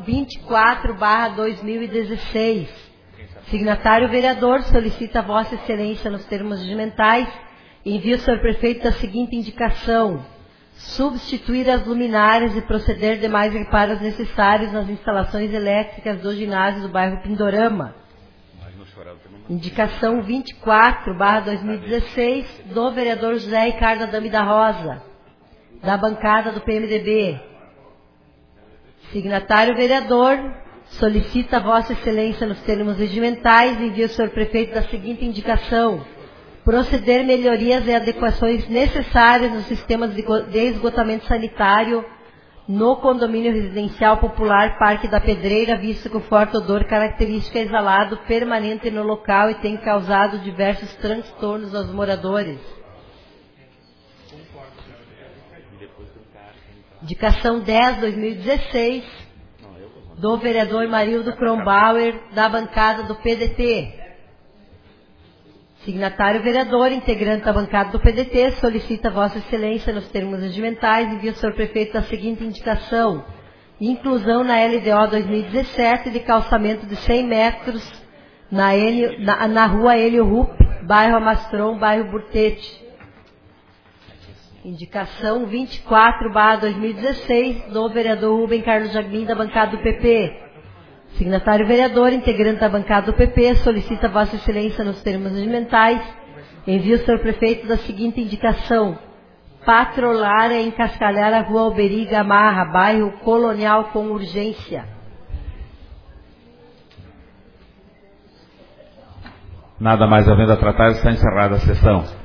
24/2016. Signatário vereador solicita a Vossa Excelência, nos termos regimentais, envio ao senhor prefeito da seguinte indicação: substituir as luminárias e proceder demais reparos necessários nas instalações elétricas do ginásio do bairro Pindorama. Indicação 24/2016, do vereador José Ricardo Adame da Rosa, da bancada do PMDB. Signatário vereador solicita a Vossa Excelência, nos termos regimentais, envio ao senhor prefeito da seguinte indicação: proceder melhorias e adequações necessárias nos sistemas de esgotamento sanitário no condomínio residencial popular Parque da Pedreira, visto que o forte odor característico é exalado permanente no local e tem causado diversos transtornos aos moradores. Indicação 10/2016, do vereador Marildo Kronbauer, da bancada do PDT. Signatário vereador, integrante da bancada do PDT, solicita a Vossa Excelência, nos termos regimentais, envia ao senhor prefeito da seguinte indicação: inclusão na LDO 2017 de calçamento de 100 metros na rua Hélio Rupp, bairro Amastron, bairro Burtete. Indicação 24/2016, do vereador Rubem Carlos Jagmin, da bancada do PP. Signatário vereador, integrante da bancada do PP, solicita a Vossa Excelência, nos termos regimentais, envia ao senhor prefeito da seguinte indicação: patrolar e encascalhar a rua Alberi Gamarra, bairro Colonial, com urgência. Nada mais havendo a tratar, está encerrada a sessão.